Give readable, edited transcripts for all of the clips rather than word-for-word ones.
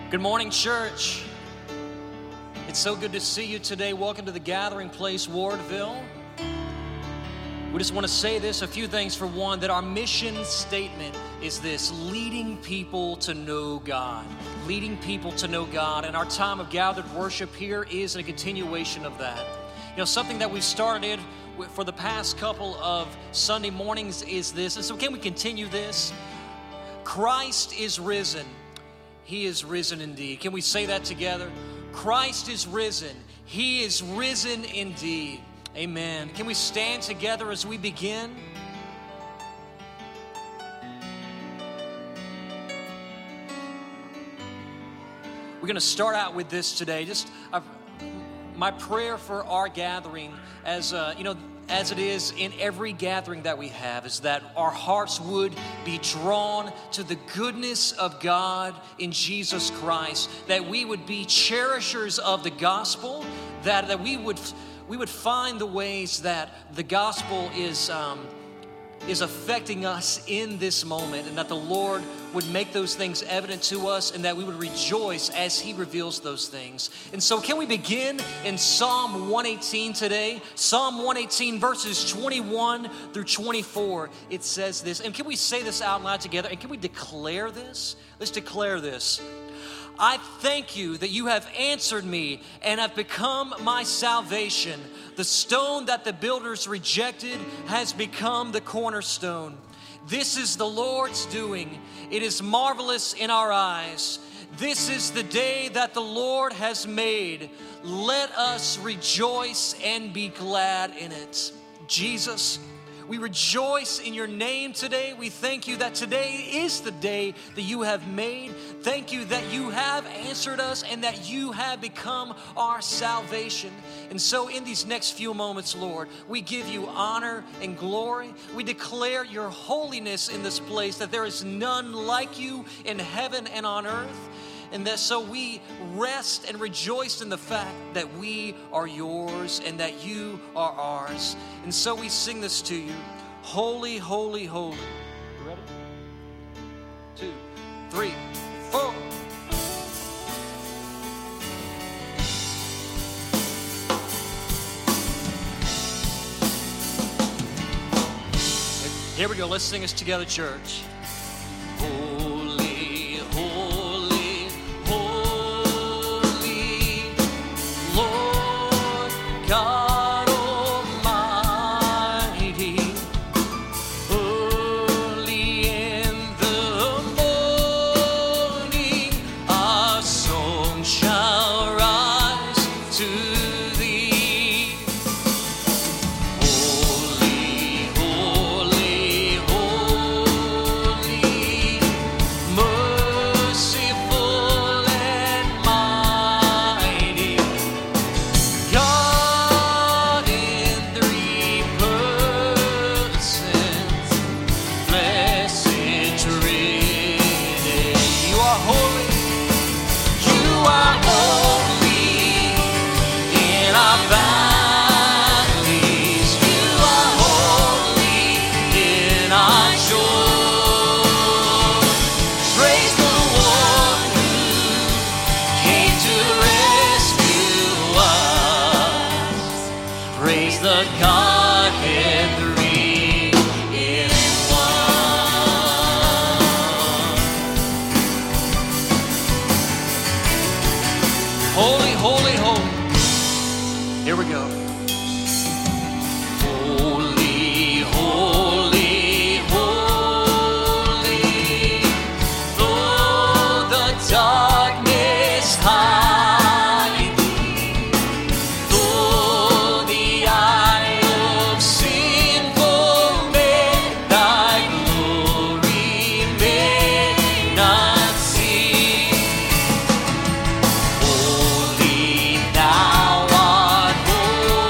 Good morning, church. It's so good to see you today. Welcome to the Gathering Place, Wardville. We just want to say this, a few things. For one, that our mission statement is this: leading people to know God. Leading people to know God. And our time of gathered worship here is a continuation of that. You know, something that we've started for the past couple of Sunday mornings is this. And so can we continue this? Christ is risen. He is risen indeed. Can we say that together? Christ is risen. He is risen indeed. Amen. Can we stand together as we begin? We're going to start out with this today. My prayer for our gathering, as it is in every gathering that we have, is that our hearts would be drawn to the goodness of God in Jesus Christ, that we would be cherishers of the gospel, that we would find the ways that the gospel is affecting us in this moment, and that the Lord would make those things evident to us, and that we would rejoice as He reveals those things. And so can we begin in Psalm 118 today? Psalm 118 verses 21 through 24. It says this, and can we say this out loud together, and can we declare this? Let's declare this. I thank you that you have answered me and have become my salvation. The stone that the builders rejected has become the cornerstone. This is the Lord's doing. It is marvelous in our eyes. This is the day that the Lord has made. Let us rejoice and be glad in it. Jesus, we rejoice in your name today. We thank you that today is the day that you have made. Thank you that you have answered us and that you have become our salvation. And so in these next few moments, Lord, we give you honor and glory. We declare your holiness in this place, that there is none like you in heaven and on earth. And that so we rest and rejoice in the fact that we are yours and that you are ours. And so we sing this to you. Holy, holy, holy. You ready? 2, 3, 4. Here we go. Let's sing this together, church. Holy, holy, holy, Lord God Almighty. Early in the morning, our song shall rise to thee. Holy, holy, holy, merciful and mighty, God in three persons, blessed Trinity. You are holy. You are holy in our valleys. You are holy in our joy. Praise the one who came to rescue us. Praise the Godhead three in one. Holy, holy, holy. Here we go. Holy, holy, holy. Though the darkness hide thee, though the eye of sinful men thy glory may not see. Holy, thou art holy.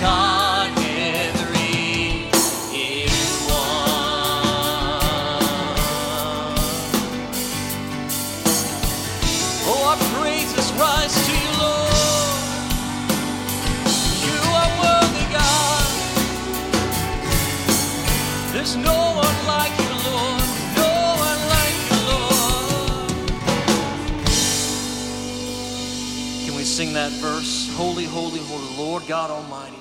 God and three in one. Oh, our praises rise to you, Lord. You are worthy, God. There's no one like you, Lord. No one like you, Lord. Can we sing that verse? Holy, holy, holy, Lord God Almighty.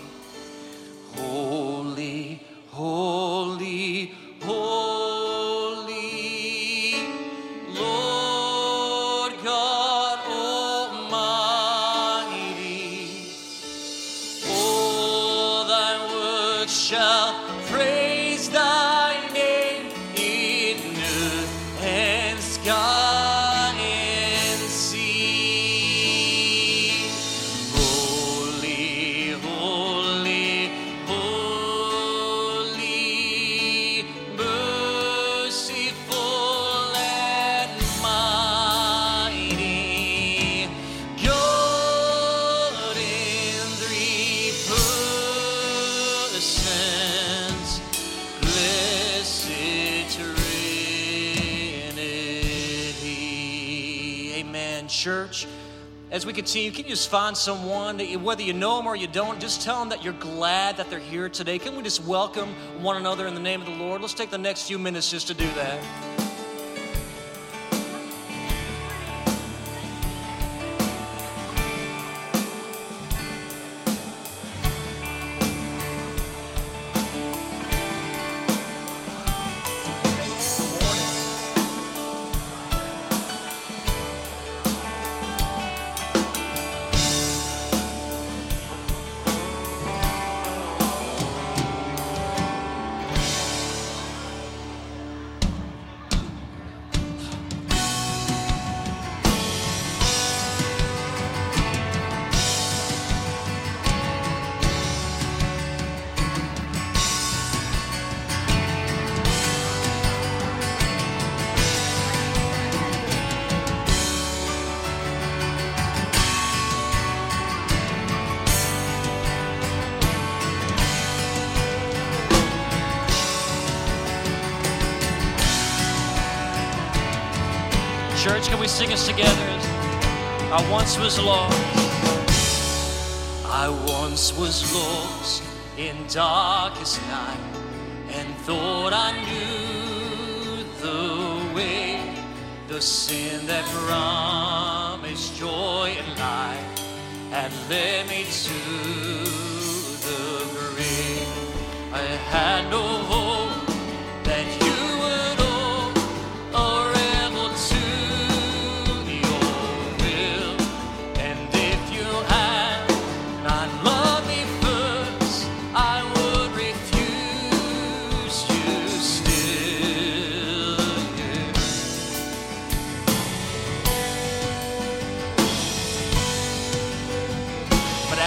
Holy, holy, holy, Lord God Almighty. All thy works shall praise thy name in earth and sky and sea. Holy, holy, holy, merciful and mighty, God in three persons, blessed Trinity. Amen, church. As we continue, can you just find someone, whether you know them or you don't, just tell them that you're glad that they're here today. Can we just welcome one another in the name of the Lord? Let's take the next few minutes just to do that. Church, can we sing this together? I once was lost. I once was lost in darkest night and thought I knew the way, the sin that promised joy and life had led me to the grave. I had no hope that you would or able to your will, and if you had not loved me first, I would refuse you still. Yeah. But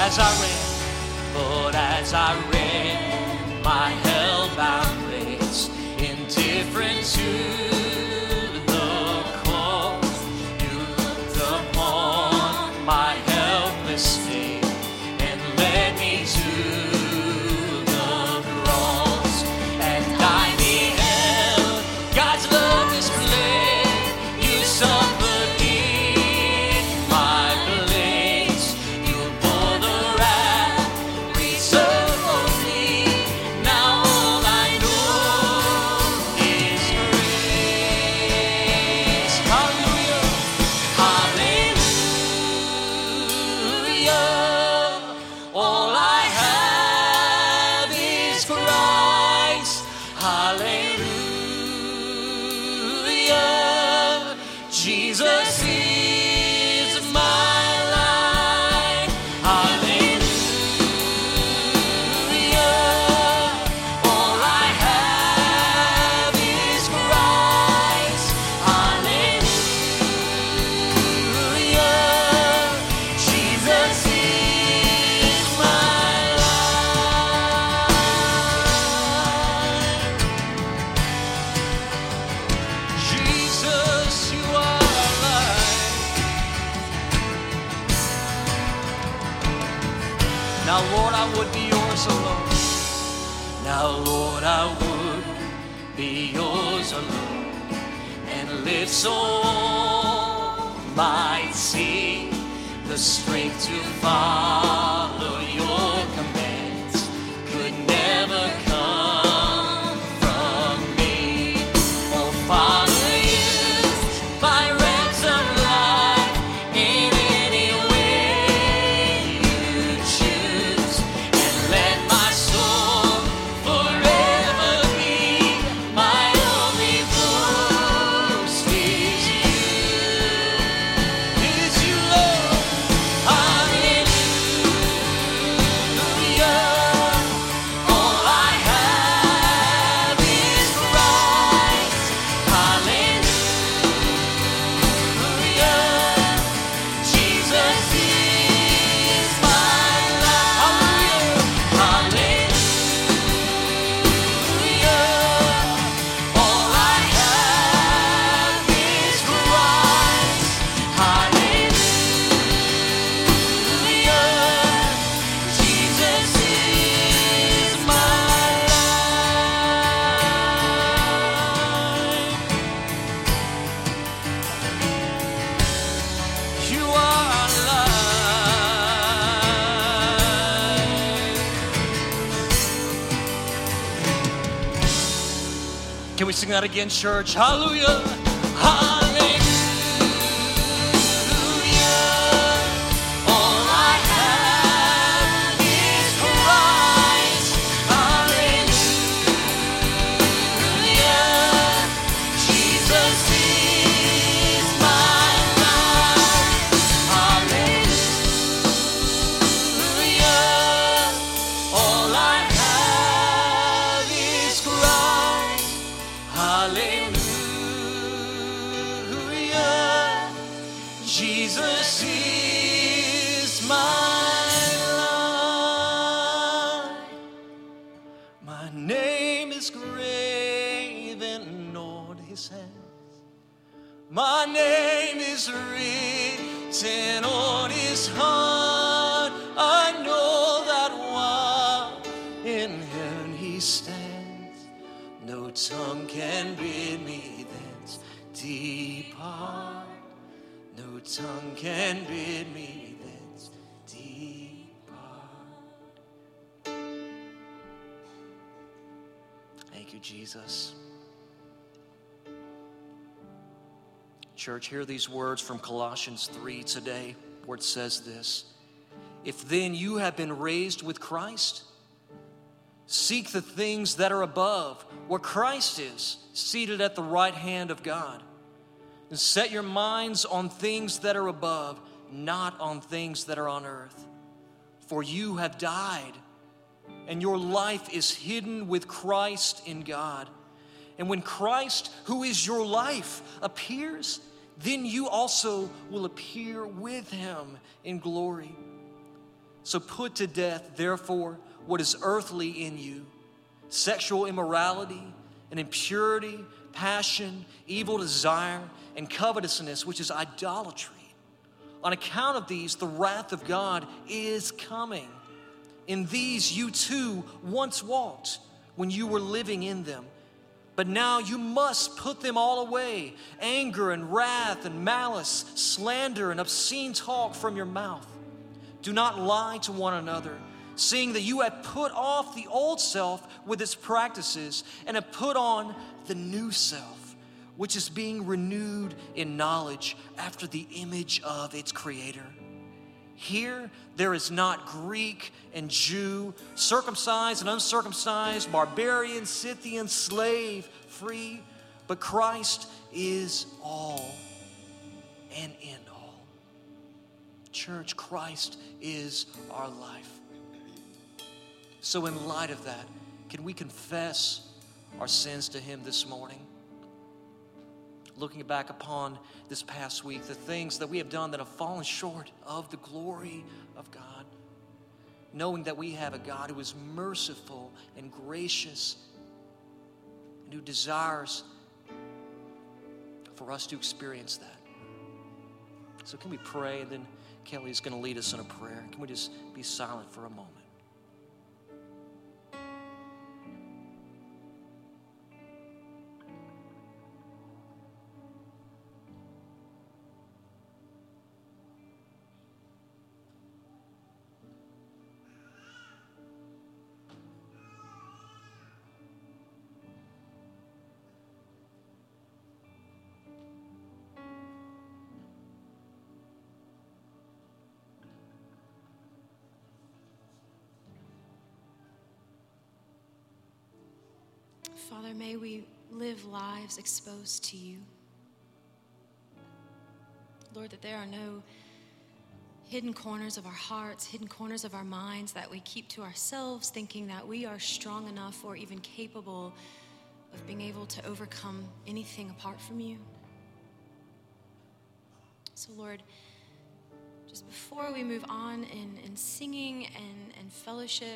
as I read my hell-bound race, indifferent to the cause, you looked upon my helpless state and led me to the cross, and I beheld God's love displayed. You suffered in my place. You bore the wrath reserved for me. Now all I know is grace. Hallelujah. Hallelujah. All I have is Christ. Hallelujah. Jesus is my life. Hallelujah. All I have is Christ. Hallelujah. Jesus is my life. Jesus, you are alive. Now, Lord, I would be yours yours alone. Now, Lord, I would be yours alone, and live so all might see the strength to follow your commands could never come from me. Oh, Father, use my ransom life in any way you choose, and let my soul forever be my only boast is you, Lord. Hallelujah. All I have is Christ. Hallelujah. Jesus is my life. Hallelujah. All I have is Christ. Hallelujah. Jesus is my life. You are our life. Can we sing that again, church? Hallelujah. Hallelujah. All I have is Christ. Hallelujah. Jesus is my life. Hallelujah. All I have is Christ. Hallelujah. Jesus is my life. My name is graven on his hands. My name is written on his heart. I know that while in heaven he stands, no tongue can bid me thence depart. No tongue can bid me thence depart. Thank you, Jesus. Church, hear these words from Colossians 3 today, where it says this: if then you have been raised with Christ, seek the things that are above, where Christ is, seated at the right hand of God. And set your minds on things that are above, not on things that are on earth. For you have died, and your life is hidden with Christ in God. And when Christ, who is your life, appears, then you also will appear with him in glory. So put to death, therefore, what is earthly in you: sexual immorality and impurity, passion, evil desire, and covetousness, which is idolatry. On account of these, the wrath of God is coming. In these you too once walked when you were living in them. But now you must put them all away: anger and wrath and malice, slander and obscene talk from your mouth. Do not lie to one another, seeing that you have put off the old self with its practices and have put on the new self, which is being renewed in knowledge after the image of its creator. Here there is not Greek and Jew, circumcised and uncircumcised, barbarian, Scythian, slave, free, but Christ is all and in all. Church, Christ is our life. So in light of that, can we confess our sins to him this morning? Looking back upon this past week, the things that we have done that have fallen short of the glory of God, knowing that we have a God who is merciful and gracious and who desires for us to experience that. So can we pray, and then Kelly is going to lead us in a prayer. Can we just be silent for a moment? Father, may we live lives exposed to you. Lord, that there are no hidden corners of our hearts, hidden corners of our minds that we keep to ourselves, thinking that we are strong enough or even capable of being able to overcome anything apart from you. So Lord, just before we move on in singing and fellowship,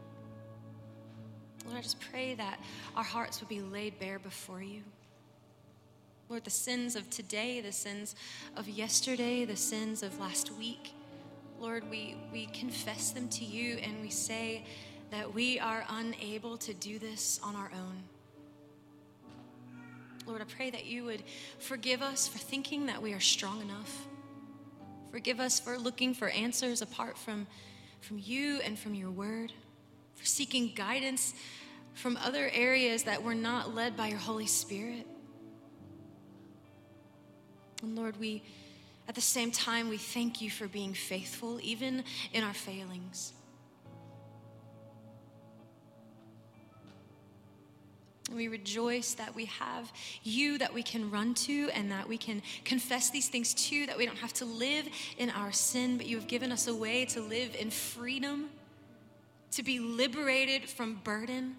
Lord, I just pray that our hearts would be laid bare before you. Lord, the sins of today, the sins of yesterday, the sins of last week, Lord, we confess them to you and we say that we are unable to do this on our own. Lord, I pray that you would forgive us for thinking that we are strong enough. Forgive us for looking for answers apart from you and from your word, for seeking guidance from other areas that were not led by your Holy Spirit. And Lord, at the same time, we thank you for being faithful, even in our failings. And we rejoice that we have you that we can run to and that we can confess these things to, that we don't have to live in our sin, but you have given us a way to live in freedom, to be liberated from burden.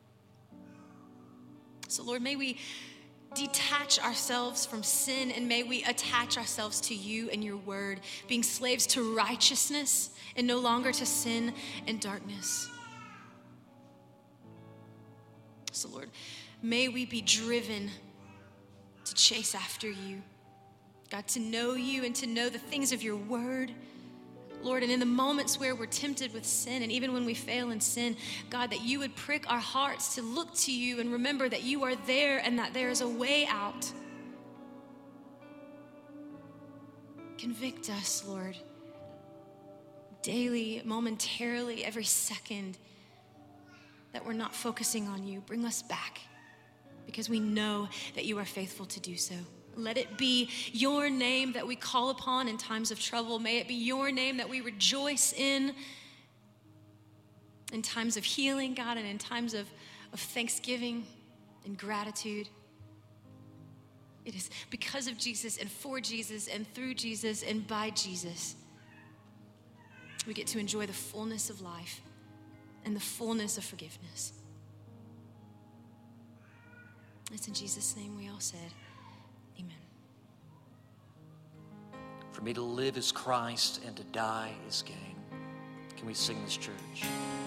So Lord, may we detach ourselves from sin and may we attach ourselves to you and your word, being slaves to righteousness and no longer to sin and darkness. So Lord, may we be driven to chase after you, God, to know you and to know the things of your word, Lord, and in the moments where we're tempted with sin and even when we fail in sin, God, that you would prick our hearts to look to you and remember that you are there and that there is a way out. Convict us, Lord, daily, momentarily, every second that we're not focusing on you. Bring us back because we know that you are faithful to do so. Let it be your name that we call upon in times of trouble. May it be your name that we rejoice in times of healing, God, and in times of thanksgiving and gratitude. It is because of Jesus and for Jesus and through Jesus and by Jesus we get to enjoy the fullness of life and the fullness of forgiveness. It's in Jesus' name we all said, amen. For me to live is Christ and to die is gain. Can we sing this, church?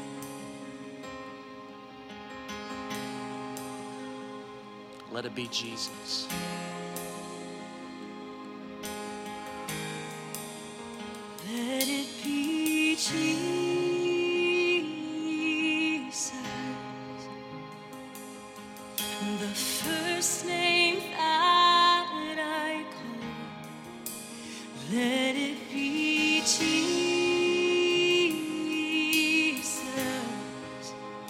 Let it be Jesus. Let it be Jesus. The first name that I call, let it be Jesus.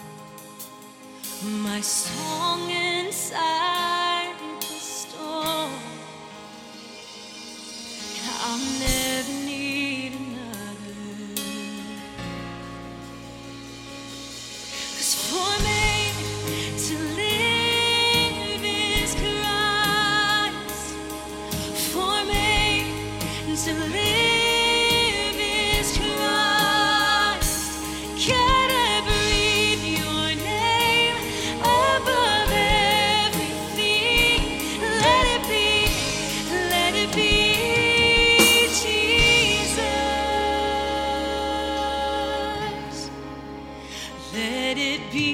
My song inside the storm, I'll never need another. 'Cause for me to live is Christ. For me to live is Christ. Can I breathe your name above everything? Let it be Jesus. Let it be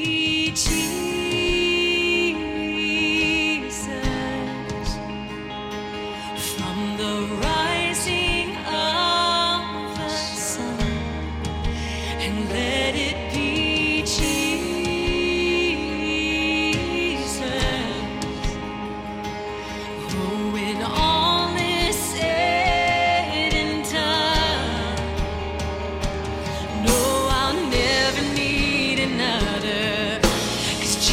Jesus. From the rising of the sun, and let it be Jesus. Oh, when all is said and done, no, I'll never need another. 'Cause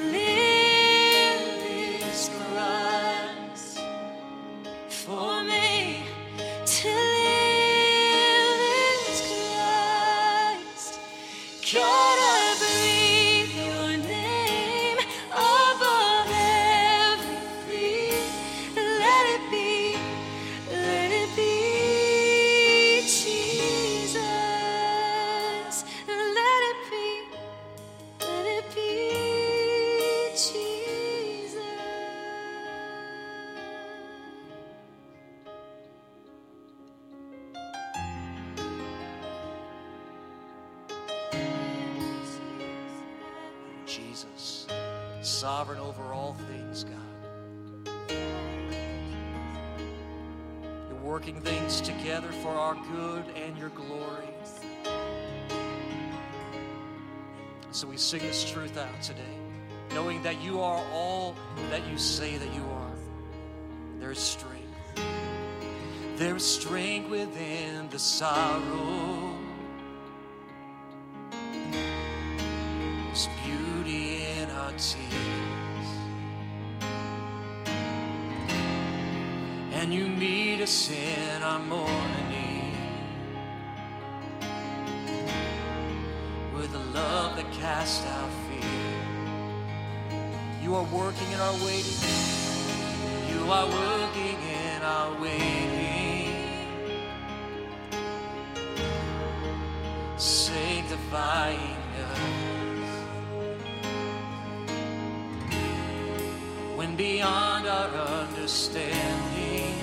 live is Christ. For me to live is Christ. God, I breathe your name above everything. Let it be Jesus. Let it be Jesus. Jesus, sovereign over all things, God. You're working things together for our good and your glory. So we sing this truth out today, knowing that you are all that you say that you are. There is strength. There is strength within the sorrow. There's beauty in our tears. And you meet us in our mourning with a love that casts out fear. You are working in our waiting. You are working in our waiting. Sanctifying us. When beyond our understanding,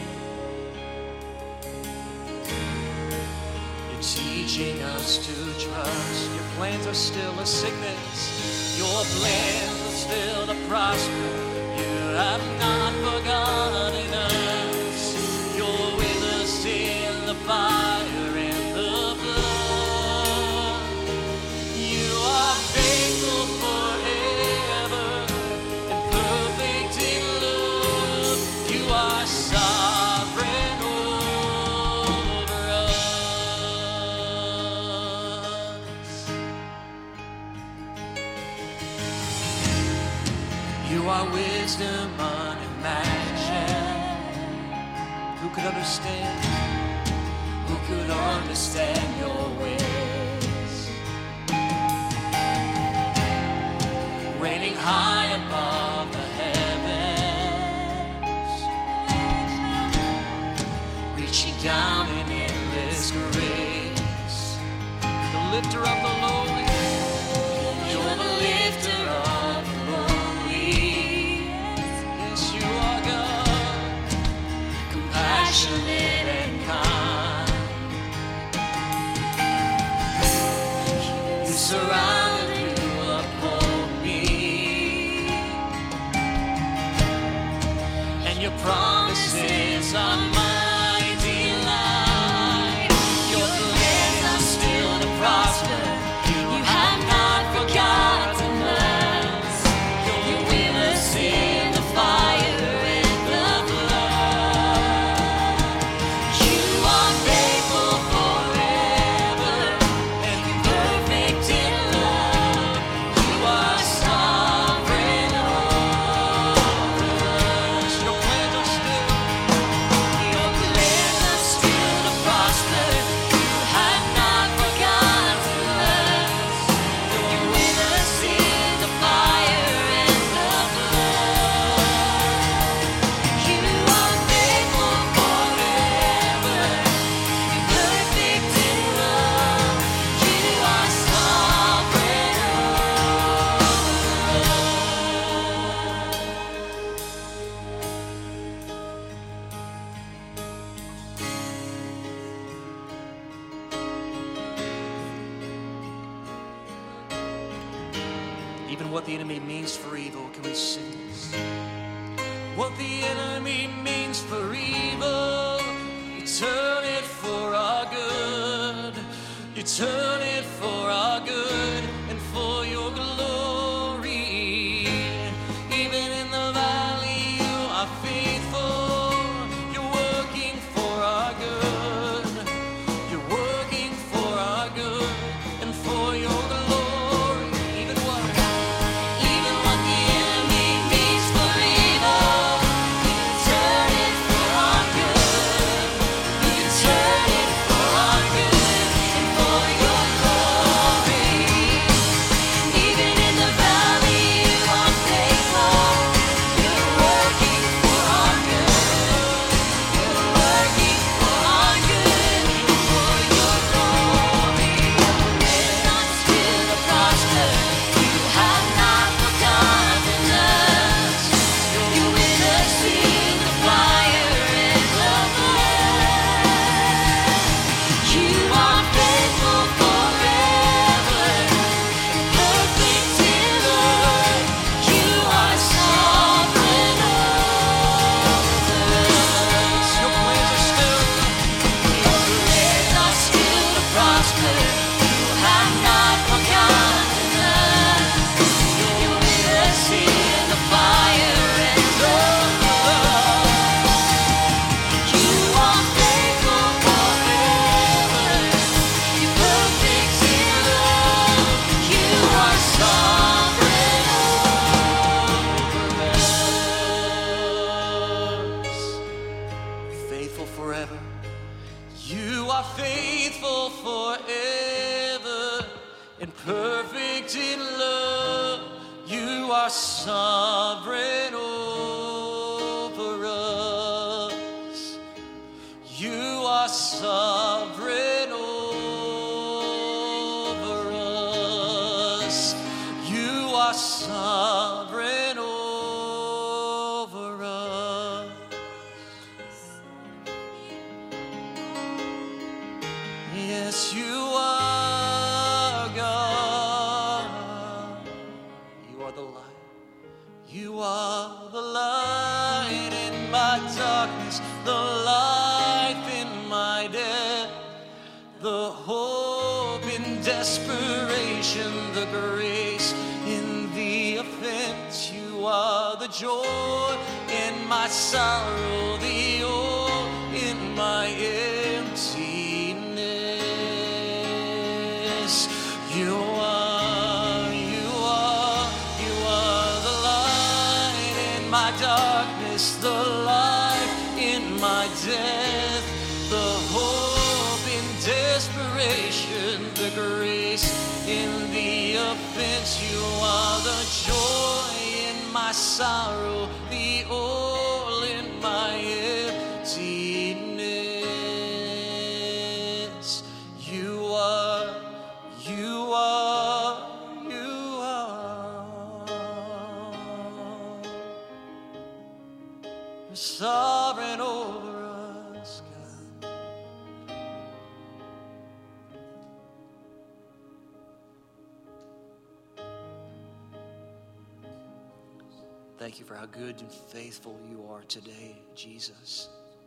you're teaching us to trust. Your plans are still a sickness. Your plans are still to prosper. You have not forgotten us. You're with us in the fire and the blood. You are faithful forever and perfect in love. You are sovereign over us. You are wisdom unimagined. Who could understand? Who could understand your ways? Reigning high above the heavens, reaching down in endless grace. The lifter of the lowly. You're the lifter of the lowly. Yes, you are God, compassionate and kind. You surround and you uphold me, and your promises are my delight. Your plans are still to prosper. You have not forgotten us. You're with us in the fire and the blood. You are faithful forever and perfect in love. You are sovereign over us. Your plans are still to prosper. You have not forgotten us. You're with us in the fire and the blood. You are faithful forever and perfect in love. You are sovereign over Even what the enemy means for evil, can we sing this? What the enemy means for evil, you turn it for our good. You turn it for our good and for your glory. Even in the valley, you are faithful. You're working for our good. You're working for our good and for your glory. Even what the sovereign over us. You are sovereign over us. You are sovereign over us. Yes, you are God. You are the light. You are the light in my darkness, the life in my death, the hope in desperation, the grace in the offense. You are the joy in my sorrow, the oil in my emptiness. You are the light in my darkness, the life in my death, the hope in desperation, the grace in the offense. You are the joy in my sorrow, the oil in my emptiness. You are You're sovereign over us, God. Thank you for how good and faithful you are today, Jesus.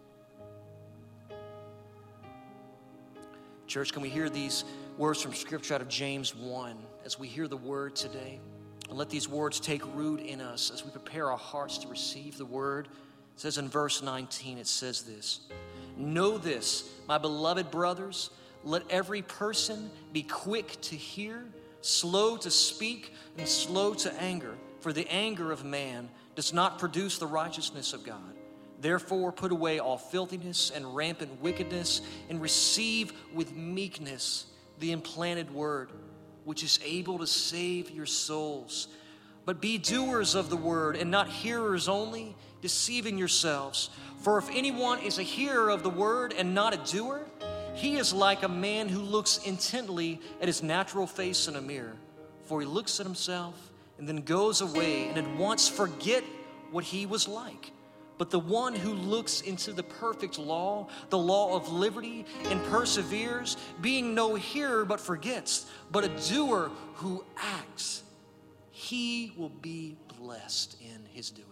Church, can we hear these words from Scripture out of James 1 as we hear the word today? And let these words take root in us as we prepare our hearts to receive the word. It says in verse 19, it says this: "Know this, my beloved brothers, let every person be quick to hear, slow to speak, and slow to anger. For the anger of man does not produce the righteousness of God. Therefore, put away all filthiness and rampant wickedness, and receive with meekness the implanted word, which is able to save your souls. But be doers of the word, and not hearers only, deceiving yourselves. For if anyone is a hearer of the word and not a doer, he is like a man who looks intently at his natural face in a mirror. For he looks at himself and then goes away and at once forget what he was like. But the one who looks into the perfect law, the law of liberty, and perseveres, being no hearer but forgets, but a doer who acts, he will be blessed in his doing."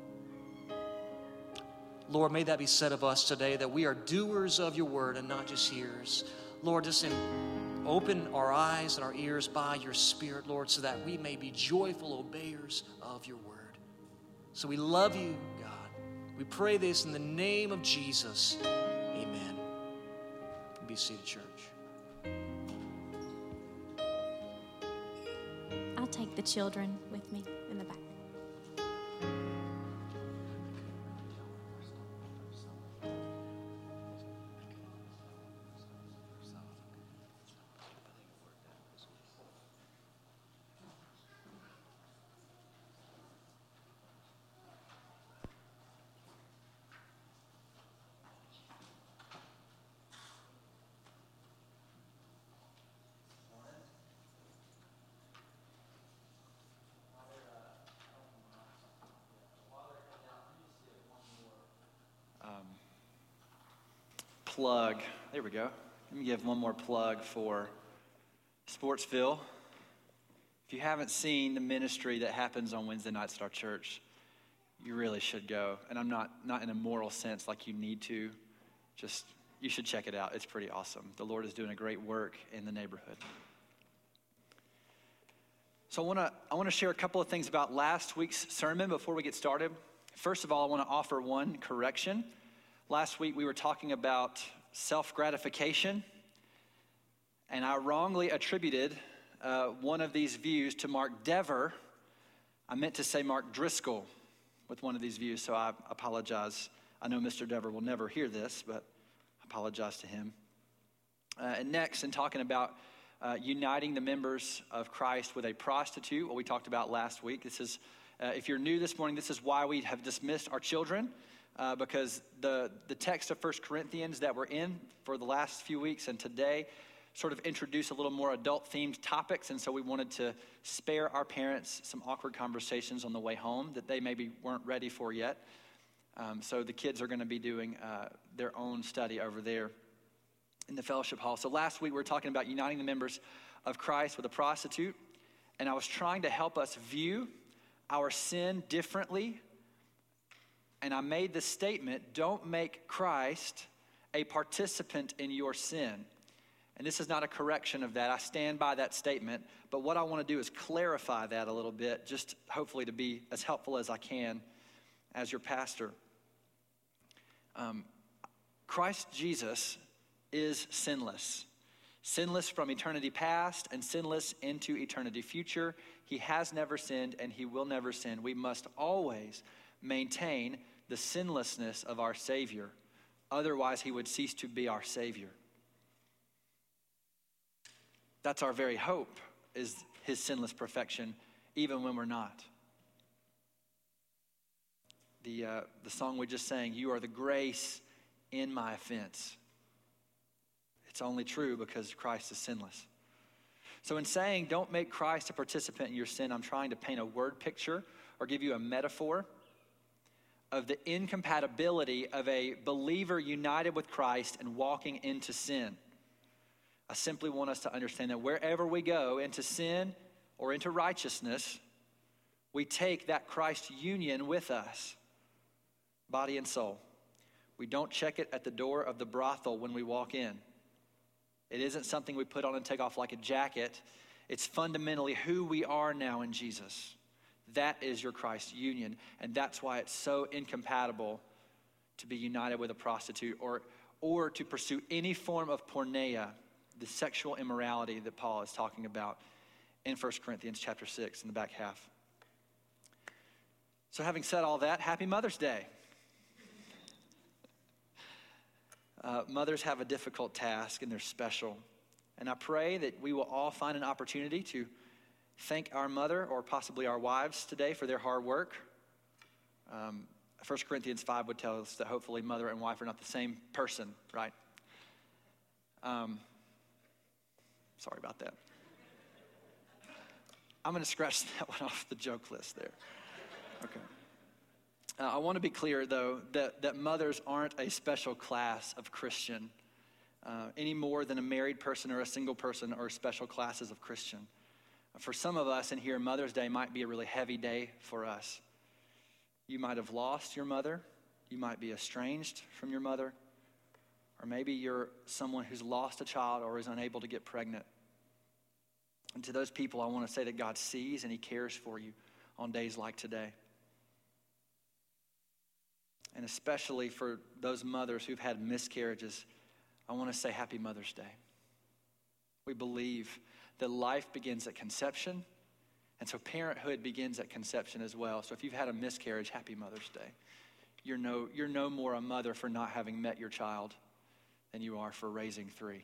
Lord, may that be said of us today, that we are doers of your word and not just hearers. Lord, just open our eyes and our ears by your Spirit, Lord, so that we may be joyful obeyers of your word. So we love you, God. We pray this in the name of Jesus. Amen. Be seated, church. I'll take the children with me in the back. Plug. There we go. Let me give one more plug for Sportsville. If you haven't seen the ministry that happens on Wednesday nights at our church, you really should go. And I'm not in a moral sense like you need to. Just, you should check it out. It's pretty awesome. The Lord is doing a great work in the neighborhood. So I want to share a couple of things about last week's sermon before we get started. First of all, I want to offer one correction. Last week we were talking about self-gratification, and I wrongly attributed one of these views to Mark Dever. I meant to say Mark Driscoll with one of these views, so I apologize. I know Mr. Dever will never hear this, but I apologize to him. And next, in talking about uniting the members of Christ with a prostitute, what we talked about last week, this is If you're new this morning, this is why we have dismissed our children, because the text of 1 Corinthians that we're in for the last few weeks and today sort of introduce a little more adult-themed topics, and so we wanted to spare our parents some awkward conversations on the way home that they maybe weren't ready for yet. So the kids are going to be doing their own study over there in the fellowship hall. So last week we were talking about uniting the members of Christ with a prostitute, and I was trying to help us view our sin differently, and I made the statement, don't make Christ a participant in your sin. And this is not a correction of that. I stand by that statement. But what I want to do is clarify that a little bit, just hopefully to be as helpful as I can as your pastor. Christ Jesus is sinless. Sinless from eternity past and sinless into eternity future. He has never sinned and he will never sin. We must always maintain the sinlessness of our Savior. Otherwise, he would cease to be our Savior. That's our very hope, is his sinless perfection, even when we're not. The song we just sang, you are the grace in my offense. It's only true because Christ is sinless. So in saying don't make Christ a participant in your sin, I'm trying to paint a word picture or give you a metaphor of the incompatibility of a believer united with Christ and walking into sin. I simply want us to understand that wherever we go into sin or into righteousness, we take that Christ union with us, body and soul. We don't check it at the door of the brothel when we walk in. It isn't something we put on and take off like a jacket. It's fundamentally who we are now in Jesus. That is your Christ union, and that's why it's so incompatible to be united with a prostitute or to pursue any form of porneia, the sexual immorality that Paul is talking about in 1 Corinthians chapter 6 in the back half. So having said all that, happy Mother's Day. Mothers have a difficult task and they're special. And I pray that we will all find an opportunity to thank our mother or possibly our wives today for their hard work. 1 Corinthians 5 would tell us that hopefully mother and wife are not the same person, right? Sorry about that. I'm going to scratch that one off the joke list there. Okay. I want to be clear, though, that mothers aren't a special class of Christian any more than a married person or a single person are special classes of Christian. For some of us in here, Mother's Day might be a really heavy day for us. You might have lost your mother. You might be estranged from your mother. Or maybe you're someone who's lost a child or is unable to get pregnant. And to those people, I want to say that God sees and he cares for you on days like today. And especially for those mothers who've had miscarriages, I want to say Happy Mother's Day. We believe that life begins at conception, and so parenthood begins at conception as well. So if you've had a miscarriage, Happy Mother's Day. You're no more a mother for not having met your child than you are for raising 3.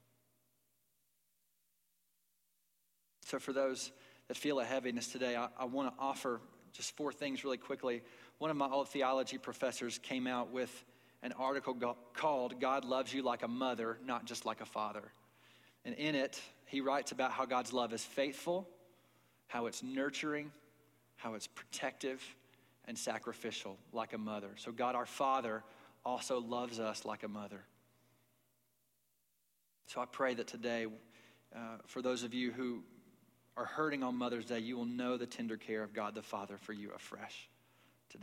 So for those that feel a heaviness today, I want to offer just 4 things really quickly. One of my old theology professors came out with an article called God Loves You Like a Mother, Not Just Like a Father. And in it, he writes about how God's love is faithful, how it's nurturing, how it's protective, and sacrificial like a mother. So God, our Father, also loves us like a mother. So I pray that today, for those of you who are hurting on Mother's Day, you will know the tender care of God the Father for you afresh today.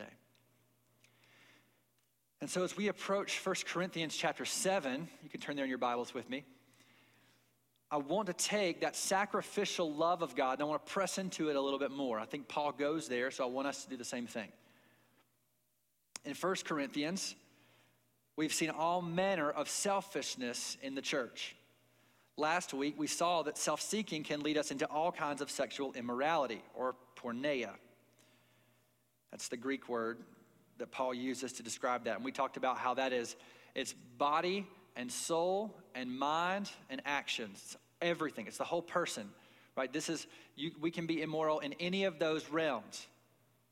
And so as we approach 1 Corinthians chapter 7, you can turn there in your Bibles with me. I want to take that sacrificial love of God and I want to press into it a little bit more. I think Paul goes there, so I want us to do the same thing. In 1 Corinthians, we've seen all manner of selfishness in the church. Last week, we saw that self-seeking can lead us into all kinds of sexual immorality, or porneia. That's the Greek word that Paul uses to describe that. And we talked about how that is, it's body and soul and mind and actions. It's everything. It's the whole person, right? We can be immoral in any of those realms.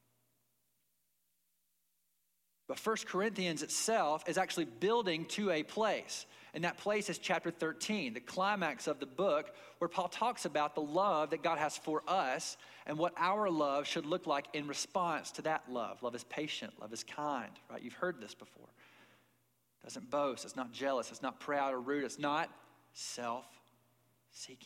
But 1 Corinthians itself is actually building to a place. And that place is chapter 13, the climax of the book, where Paul talks about the love that God has for us and what our love should look like in response to that love. Love is patient, love is kind, right? You've heard this before. It doesn't boast, it's not jealous, it's not proud or rude, it's not self-seeking.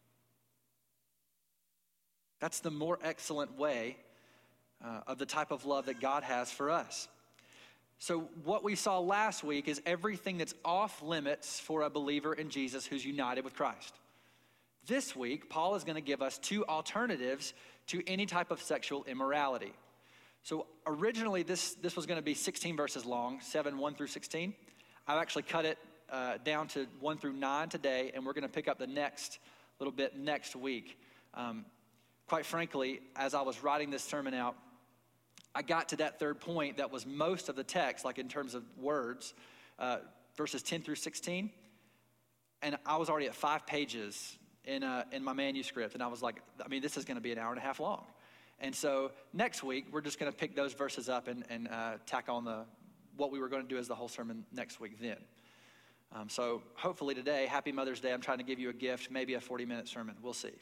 That's the more excellent way of the type of love that God has for us. So what we saw last week is everything that's off limits for a believer in Jesus who's united with Christ. This week, Paul is going to give us two alternatives to any type of sexual immorality. So originally, this was going to be 16 verses long, 1 through 16. I've actually cut it down to 1 through 9 today, and we're going to pick up the next little bit next week. Quite frankly, as I was writing this sermon out, I got to that third point that was most of the text, like in terms of words, verses 10 through 16. And I was already at 5 pages in my manuscript. And I was like, this is going to be an hour and a half long. And so next week, we're just going to pick those verses up and tack on what we were going to do as the whole sermon next week then. So hopefully today, happy Mother's Day. I'm trying to give you a gift, maybe a 40-minute sermon. We'll see.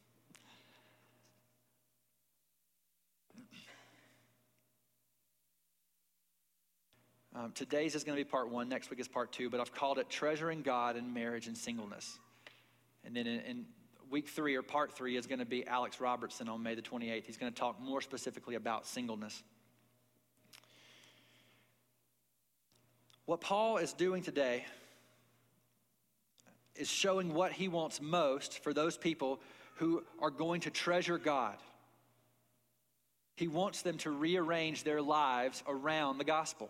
Today's is going to be part 1. Next week is part 2. But I've called it Treasuring God in Marriage and Singleness. And then in week 3 or part 3 is going to be Alex Robertson on May the 28th. He's going to talk more specifically about singleness. What Paul is doing today is showing what he wants most for those people who are going to treasure God. He wants them to rearrange their lives around the gospel.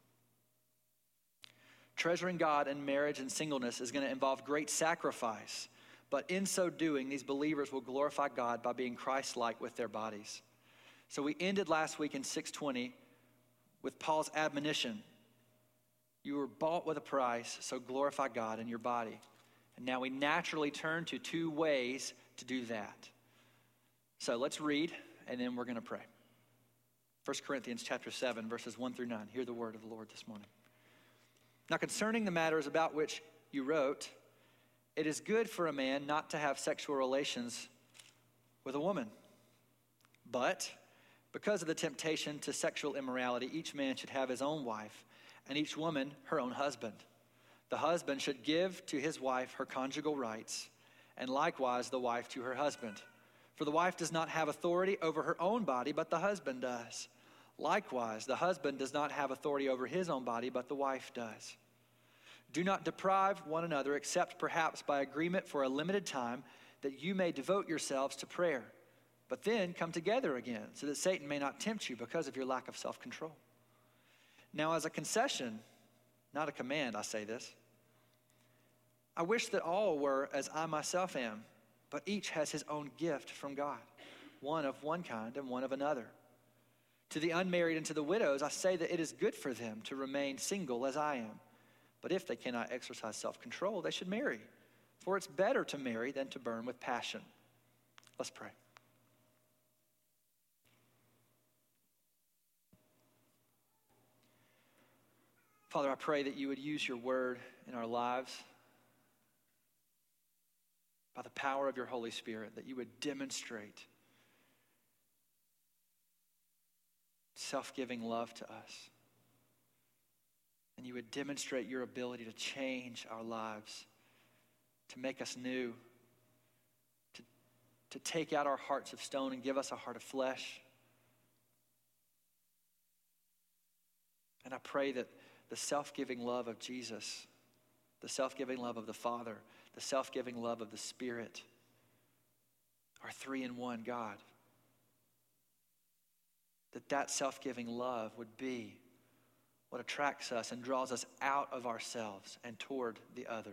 Treasuring God in marriage and singleness is going to involve great sacrifice, but in so doing, these believers will glorify God by being Christ-like with their bodies. So we ended last week in 6:20 with Paul's admonition. You were bought with a price, so glorify God in your body. And now we naturally turn to 2 ways to do that. So let's read, and then we're going to pray. 1 Corinthians chapter 7, verses 1 through 9. Hear the word of the Lord this morning. Now concerning the matters about which you wrote, it is good for a man not to have sexual relations with a woman. But because of the temptation to sexual immorality, each man should have his own wife, and each woman her own husband. The husband should give to his wife her conjugal rights, and likewise the wife to her husband. For the wife does not have authority over her own body, but the husband does. Likewise, the husband does not have authority over his own body, but the wife does. Do not deprive one another, except perhaps by agreement for a limited time, that you may devote yourselves to prayer. But then come together again, so that Satan may not tempt you because of your lack of self-control. Now, as a concession, not a command, I say this. I wish that all were as I myself am, but each has his own gift from God, one of one kind and one of another. To the unmarried and to the widows, I say that it is good for them to remain single as I am. But if they cannot exercise self-control, they should marry. For it's better to marry than to burn with passion. Let's pray. Father, I pray that you would use your word in our lives by the power of your Holy Spirit, that you would demonstrate self-giving love to us. And you would demonstrate your ability to change our lives, to make us new, to take out our hearts of stone and give us a heart of flesh. And I pray that the self-giving love of Jesus, the self-giving love of the Father, the self-giving love of the Spirit are 3 in 1 God. That self-giving love would be what attracts us and draws us out of ourselves and toward the other.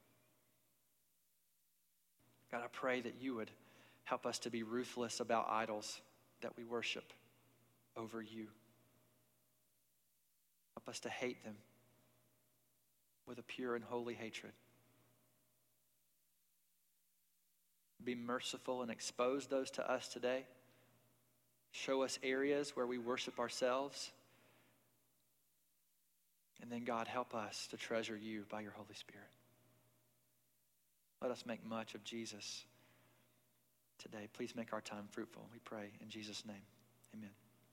God, I pray that you would help us to be ruthless about idols that we worship over you. Help us to hate them with a pure and holy hatred. Be merciful and expose those to us today. Show us areas where we worship ourselves And then, God, help us to treasure you by your Holy Spirit. Let us make much of Jesus today. Please make our time fruitful. We pray in Jesus' name. Amen.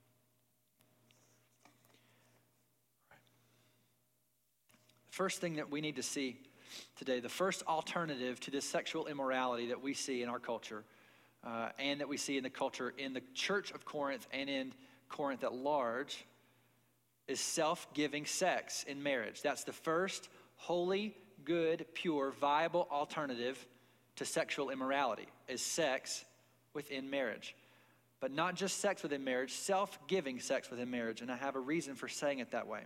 The first thing that we need to see today, the first alternative to this sexual immorality that we see in our culture, and that we see in the culture in the church of Corinth and in Corinth at large, is self-giving sex in marriage. That's the first holy, good, pure, viable alternative to sexual immorality, is sex within marriage. But not just sex within marriage, self-giving sex within marriage. And I have a reason for saying it that way.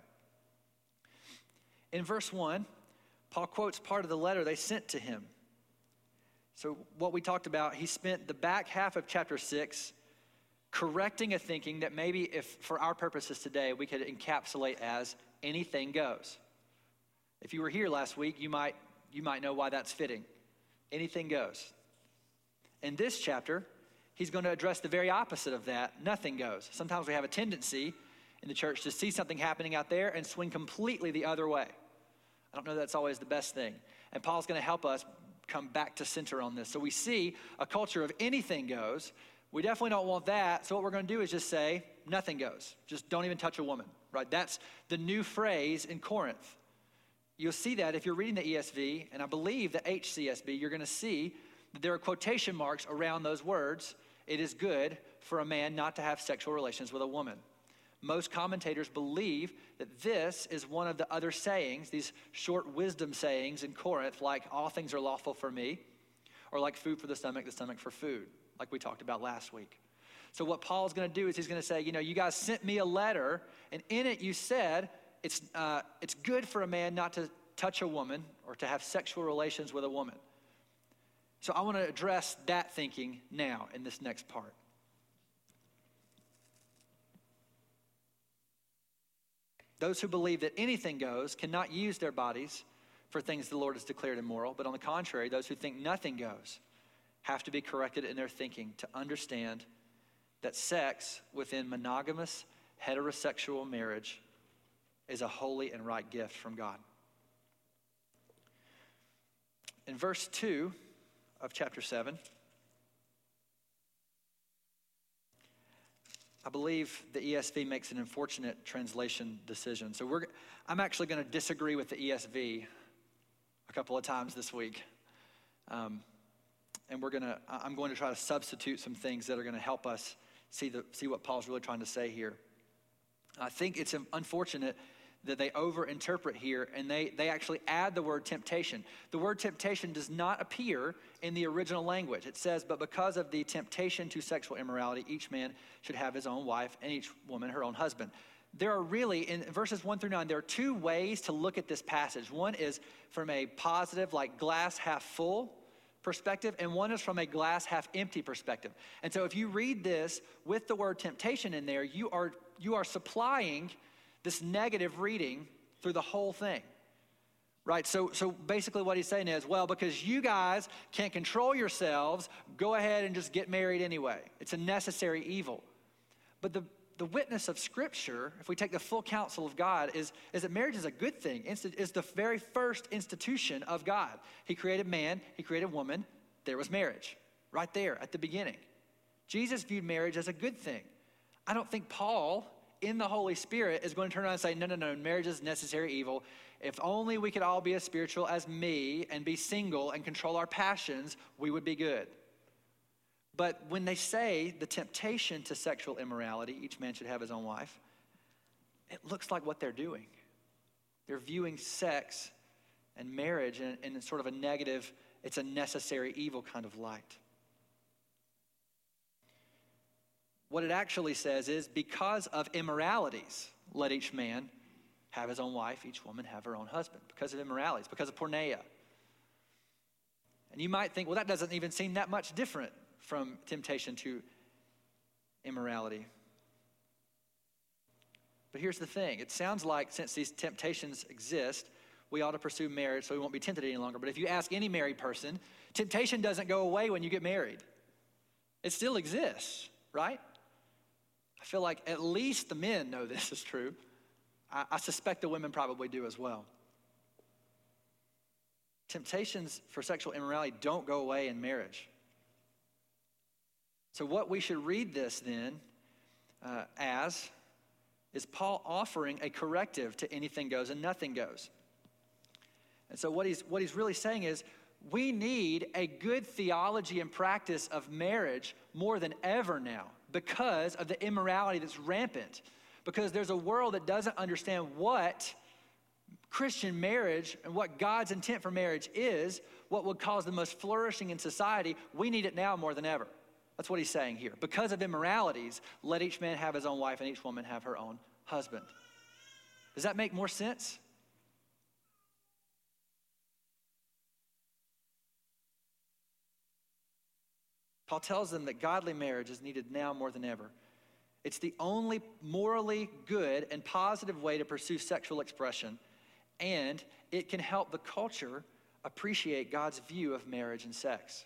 In verse 1, Paul quotes part of the letter they sent to him. So what we talked about, he spent the back half of chapter 6 correcting a thinking that maybe, if for our purposes today, we could encapsulate as anything goes. If you were here last week, you might know why that's fitting. Anything goes. In this chapter, he's going to address the very opposite of that. Nothing goes. Sometimes we have a tendency in the church to see something happening out there and swing completely the other way. I don't know that's always the best thing. And Paul's going to help us come back to center on this. So we see a culture of anything goes. We definitely don't want that. So what we're going to do is just say nothing goes. Just don't even touch a woman, right? That's the new phrase in Corinth. You'll see that if you're reading the ESV, and I believe the HCSB, you're going to see that there are quotation marks around those words. It is good for a man not to have sexual relations with a woman. Most commentators believe that this is one of the other sayings, these short wisdom sayings in Corinth, like all things are lawful for me, or like food for the stomach for food, like we talked about last week. So what Paul's going to do is he's going to say, you guys sent me a letter, and in it you said it's good for a man not to touch a woman or to have sexual relations with a woman. So I want to address that thinking now in this next part. Those who believe that anything goes cannot use their bodies for things the Lord has declared immoral. But on the contrary, those who think nothing goes have to be corrected in their thinking to understand that sex within monogamous heterosexual marriage is a holy and right gift from God. In verse 2 of chapter 7, I believe the ESV makes an unfortunate translation decision. So I'm actually going to disagree with the ESV a couple of times this week. And I'm going to try to substitute some things that are going to help us see what Paul's really trying to say here. I think it's unfortunate that they overinterpret here, and they actually add the word temptation. The word temptation does not appear in the original language. It says, but because of the temptation to sexual immorality, each man should have his own wife and each woman her own husband. There are really, in verses 1 through 9, there are two ways to look at this passage. One is from a positive, like glass half full perspective, and one is from a glass half empty perspective. And so if you read this with the word temptation in there, you are supplying this negative reading through the whole thing, right? So basically what he's saying is, well, because you guys can't control yourselves, go ahead and just get married anyway. It's a necessary evil. But the witness of Scripture, if we take the full counsel of God, is that marriage is a good thing. It's the very first institution of God. He created man, he created woman, there was marriage, right there at the beginning. Jesus viewed marriage as a good thing. I don't think Paul, in the Holy Spirit, is going to turn around and say, no, marriage is necessary evil. If only we could all be as spiritual as me and be single and control our passions, we would be good. But when they say the temptation to sexual immorality, each man should have his own wife, it looks like what they're doing. They're viewing sex and marriage in sort of a negative, it's a necessary evil kind of light. What it actually says is, because of immoralities, let each man have his own wife, each woman have her own husband. Because of immoralities, because of porneia. And you might think, well, that doesn't even seem that much different from temptation to immorality. But here's the thing. It sounds like since these temptations exist, we ought to pursue marriage so we won't be tempted any longer. But if you ask any married person, temptation doesn't go away when you get married. It still exists, right? I feel like at least the men know this is true. I suspect the women probably do as well. Temptations for sexual immorality don't go away in marriage. So what we should read this then as is Paul offering a corrective to anything goes and nothing goes. And so what he's really saying is we need a good theology and practice of marriage more than ever now because of the immorality that's rampant. Because there's a world that doesn't understand what Christian marriage and what God's intent for marriage is, what would cause the most flourishing in society. We need it now more than ever. That's what he's saying here. Because of immoralities, let each man have his own wife and each woman have her own husband. Does that make more sense? Paul tells them that godly marriage is needed now more than ever. It's the only morally good and positive way to pursue sexual expression, and it can help the culture appreciate God's view of marriage and sex.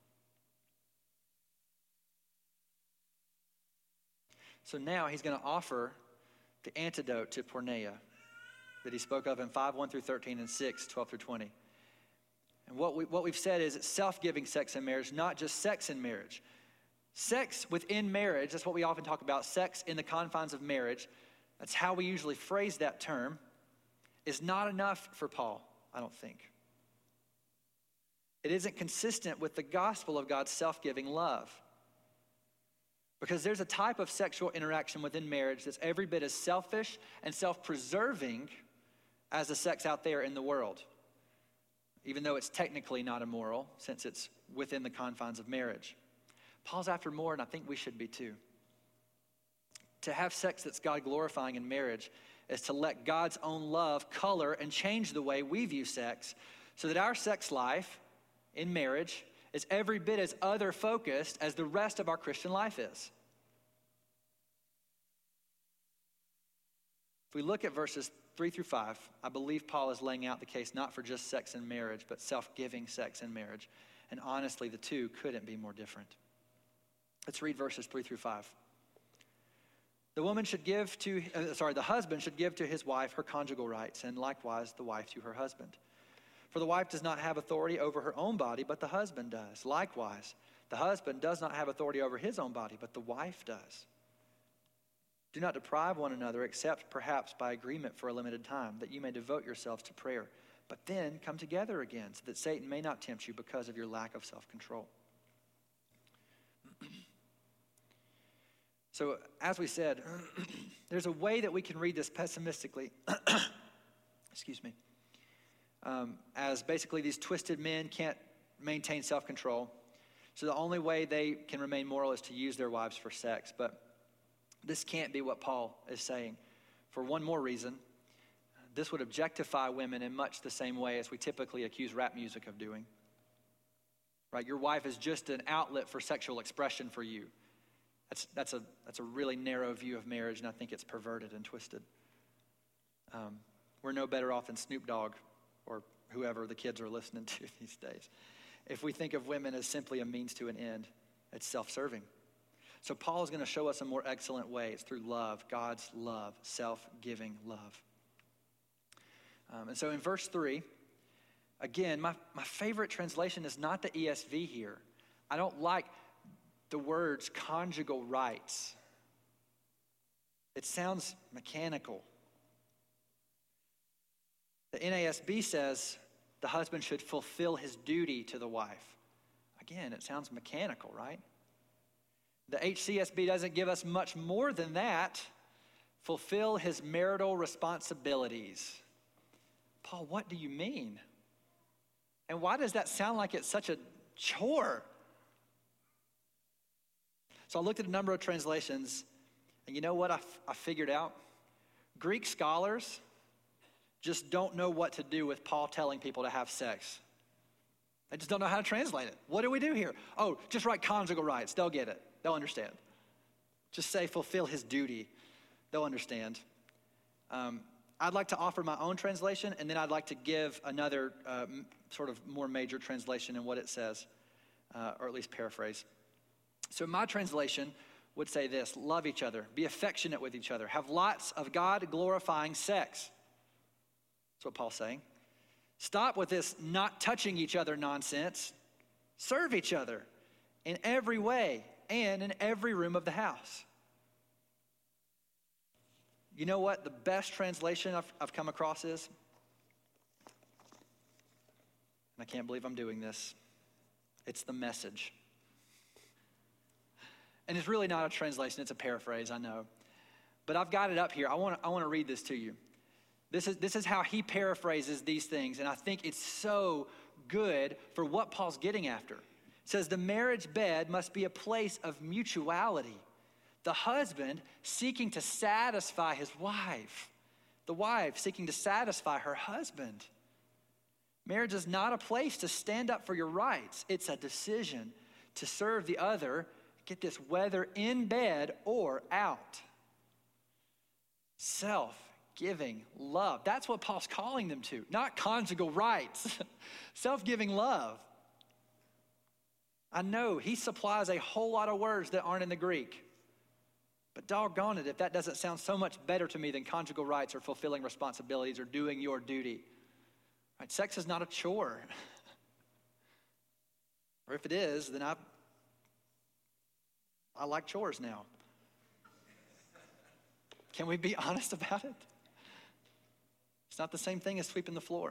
So now he's going to offer the antidote to porneia that he spoke of in 5:1 through 13 and 6:12 through 20. And what we've said is it's self-giving sex in marriage, not just sex in marriage. Sex within marriage, that's what we often talk about, sex in the confines of marriage. That's how we usually phrase that term, is not enough for Paul, I don't think. It isn't consistent with the gospel of God's self-giving love. Because there's a type of sexual interaction within marriage that's every bit as selfish and self-preserving as the sex out there in the world, even though it's technically not immoral since it's within the confines of marriage. Paul's after more, and I think we should be too. To have sex that's God-glorifying in marriage is to let God's own love color and change the way we view sex so that our sex life in marriage is every bit as other-focused as the rest of our Christian life is. If we look at verses 3 through 5, I believe Paul is laying out the case not for just sex in marriage, but self-giving sex in marriage. And honestly, the two couldn't be more different. Let's read verses 3 through 5. The husband should give to his wife her conjugal rights, and likewise the wife to her husband. For the wife does not have authority over her own body, but the husband does. Likewise, the husband does not have authority over his own body, but the wife does. Do not deprive one another, except perhaps by agreement for a limited time, that you may devote yourselves to prayer. But then come together again, so that Satan may not tempt you because of your lack of self-control. So, as we said, there's a way that we can read this pessimistically. Excuse me. As basically these twisted men can't maintain self-control. So the only way they can remain moral is to use their wives for sex. But this can't be what Paul is saying. For one more reason, this would objectify women in much the same way as we typically accuse rap music of doing. Right? Your wife is just an outlet for sexual expression for you. That's a really narrow view of marriage, and I think it's perverted and twisted. We're no better off than Snoop Dogg or whoever the kids are listening to these days. If we think of women as simply a means to an end, it's self-serving. So Paul is going to show us a more excellent way. It's through love, God's love, self-giving love. And so in verse 3, again, my favorite translation is not the ESV here. I don't like the words conjugal rights. It sounds mechanical. The NASB says the husband should fulfill his duty to the wife. Again, it sounds mechanical, right? The HCSB doesn't give us much more than that. Fulfill his marital responsibilities. Paul, what do you mean? And why does that sound like it's such a chore? So I looked at a number of translations, and you know what I figured out? Greek scholars just don't know what to do with Paul telling people to have sex. They just don't know how to translate it. What do we do here? Oh, just write conjugal rights. They'll get it. They'll understand. Just say fulfill his duty. They'll understand. I'd like to offer my own translation, and then I'd like to give another sort of more major translation in what it says, or at least paraphrase. So my translation would say this: love each other, be affectionate with each other, have lots of God-glorifying sex. That's what Paul's saying. Stop with this not touching each other nonsense. Serve each other in every way and in every room of the house. You know what the best translation I've come across is? And I can't believe I'm doing this. It's the Message. And it's really not a translation, it's a paraphrase, I know. But I've got it up here. I want to read this to you. This is how he paraphrases these things, and I think it's so good for what Paul's getting after. It says, the marriage bed must be a place of mutuality. The husband seeking to satisfy his wife. The wife seeking to satisfy her husband. Marriage is not a place to stand up for your rights. It's a decision to serve the other, get this, whether in bed or out. Self-giving love. That's what Paul's calling them to, not conjugal rights. Self-giving love. I know he supplies a whole lot of words that aren't in the Greek. But doggone it, if that doesn't sound so much better to me than conjugal rights or fulfilling responsibilities or doing your duty. Right? Sex is not a chore. Or if it is, then I like chores now. Can we be honest about it? It's not the same thing as sweeping the floor.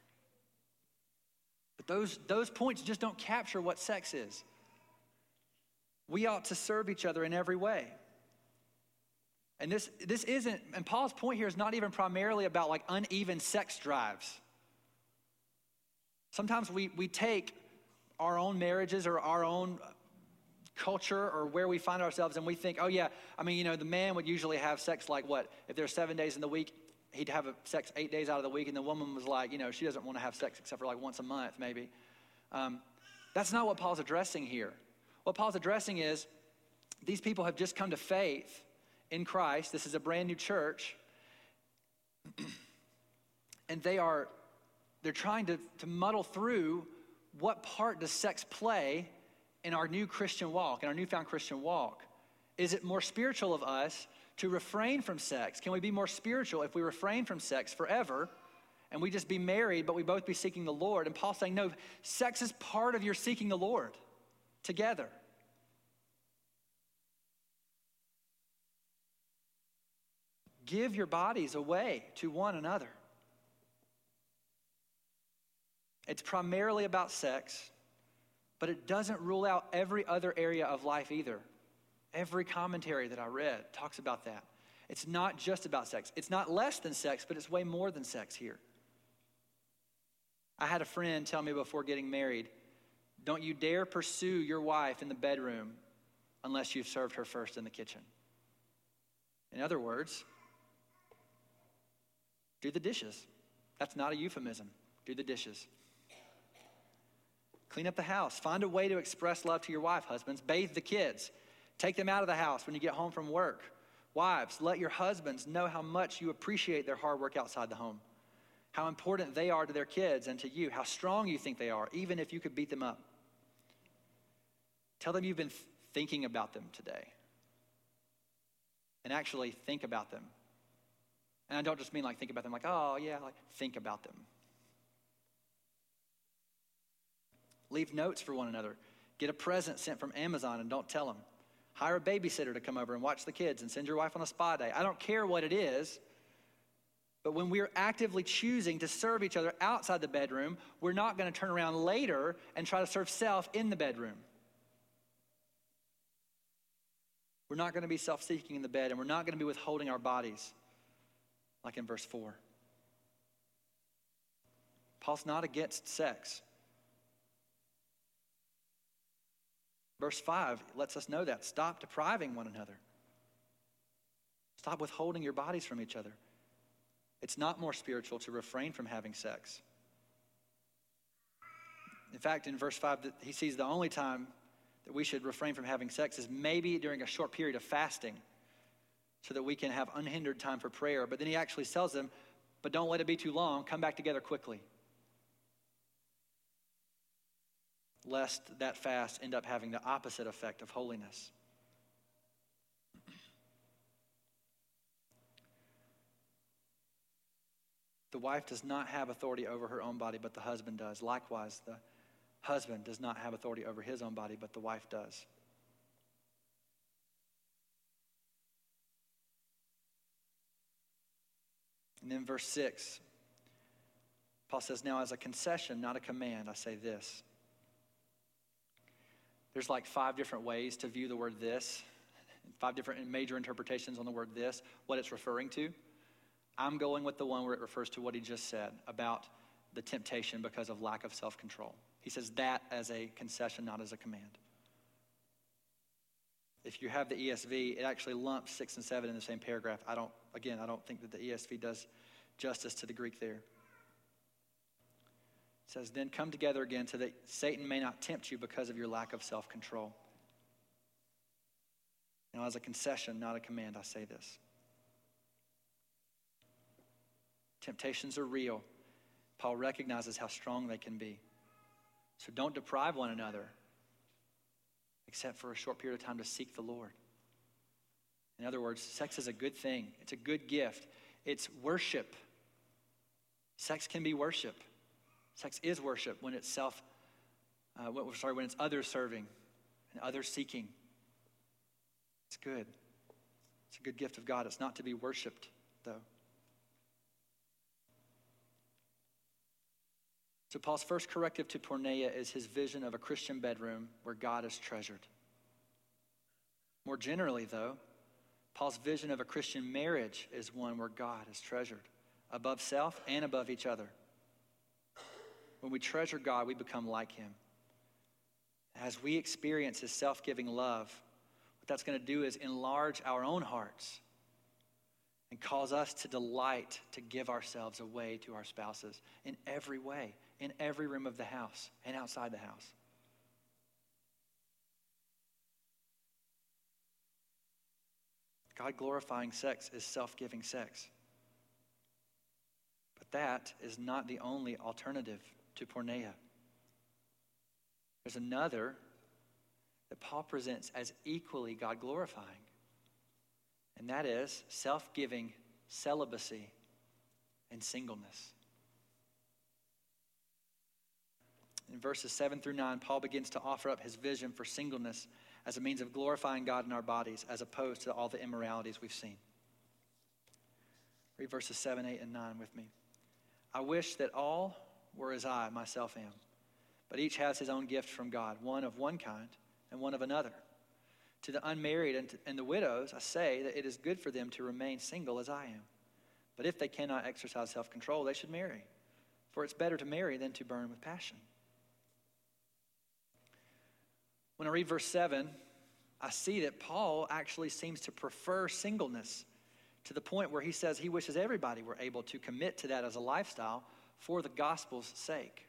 But those points just don't capture what sex is. We ought to serve each other in every way. And this isn't, and Paul's point here is not even primarily about like uneven sex drives. Sometimes we take our own marriages or our own culture or where we find ourselves and we think, oh yeah, I mean, the man would usually have sex like what? If there's 7 days in the week, he'd have sex 8 days out of the week, and the woman was like, she doesn't want to have sex except for like once a month maybe. That's not what Paul's addressing here. What Paul's addressing is these people have just come to faith in Christ. This is a brand new church. And they're trying to muddle through what part does sex play in our new Christian walk, in our newfound Christian walk. Is it more spiritual of us to refrain from sex? Can we be more spiritual if we refrain from sex forever and we just be married, but we both be seeking the Lord? And Paul's saying, no, sex is part of your seeking the Lord together. Give your bodies away to one another. It's primarily about sex, but it doesn't rule out every other area of life either. Every commentary that I read talks about that. It's not just about sex. It's not less than sex, but it's way more than sex here. I had a friend tell me before getting married, don't you dare pursue your wife in the bedroom unless you've served her first in the kitchen. In other words, do the dishes. That's not a euphemism. Do the dishes. Clean up the house. Find a way to express love to your wife, husbands. Bathe the kids. Take them out of the house when you get home from work. Wives, let your husbands know how much you appreciate their hard work outside the home. How important they are to their kids and to you. How strong you think they are, even if you could beat them up. Tell them you've been thinking about them today. And actually think about them. And I don't just mean like think about them like, oh yeah, like think about them. Leave notes for one another. Get a present sent from Amazon and don't tell them. Hire a babysitter to come over and watch the kids and send your wife on a spa day. I don't care what it is, but when we're actively choosing to serve each other outside the bedroom, we're not going to turn around later and try to serve self in the bedroom. We're not going to be self-seeking in the bed, and we're not going to be withholding our bodies, like in verse 4. Paul's not against sex. Verse 5 lets us know that. Stop depriving one another. Stop withholding your bodies from each other. It's not more spiritual to refrain from having sex. In fact, in verse 5, he sees the only time that we should refrain from having sex is maybe during a short period of fasting so that we can have unhindered time for prayer. But then he actually tells them, but don't let it be too long. Come back together quickly, lest that fast end up having the opposite effect of holiness. The wife does not have authority over her own body, but the husband does. Likewise, the husband does not have authority over his own body, but the wife does. And then verse 6, Paul says, now as a concession, not a command, I say this. There's like 5 different ways to view the word this, 5 different major interpretations on the word this, what it's referring to. I'm going with the one where it refers to what he just said about the temptation because of lack of self-control. He says that as a concession, not as a command. If you have the ESV, it actually lumps 6 and 7 in the same paragraph. I don't think that the ESV does justice to the Greek there. It says, then come together again so that Satan may not tempt you because of your lack of self-control. Now, as a concession, not a command, I say this. Temptations are real. Paul recognizes how strong they can be. So don't deprive one another, except for a short period of time to seek the Lord. In other words, sex is a good thing. It's a good gift. It's worship. Sex can be worship. Sex is worship when it's when it's others serving and others seeking. It's good. It's a good gift of God. It's not to be worshiped, though. So Paul's first corrective to porneia is his vision of a Christian bedroom where God is treasured. More generally, though, Paul's vision of a Christian marriage is one where God is treasured, above self and above each other. When we treasure God, we become like him. As we experience his self-giving love, what that's going to do is enlarge our own hearts and cause us to delight to give ourselves away to our spouses in every way, in every room of the house and outside the house. God-glorifying sex is self-giving sex. But that is not the only alternative to porneia. There's another that Paul presents as equally God-glorifying, and that is self-giving celibacy and singleness. In verses 7 through 9, Paul begins to offer up his vision for singleness as a means of glorifying God in our bodies, as opposed to all the immoralities we've seen. Read verses 7, 8, and 9 with me. I wish that all were as I myself am, but each has his own gift from God, one of one kind and one of another. To the unmarried and the widows, I say that it is good for them to remain single as I am. But if they cannot exercise self-control, they should marry. For it's better to marry than to burn with passion. When I read verse 7, I see that Paul actually seems to prefer singleness to the point where he says he wishes everybody were able to commit to that as a lifestyle for the gospel's sake.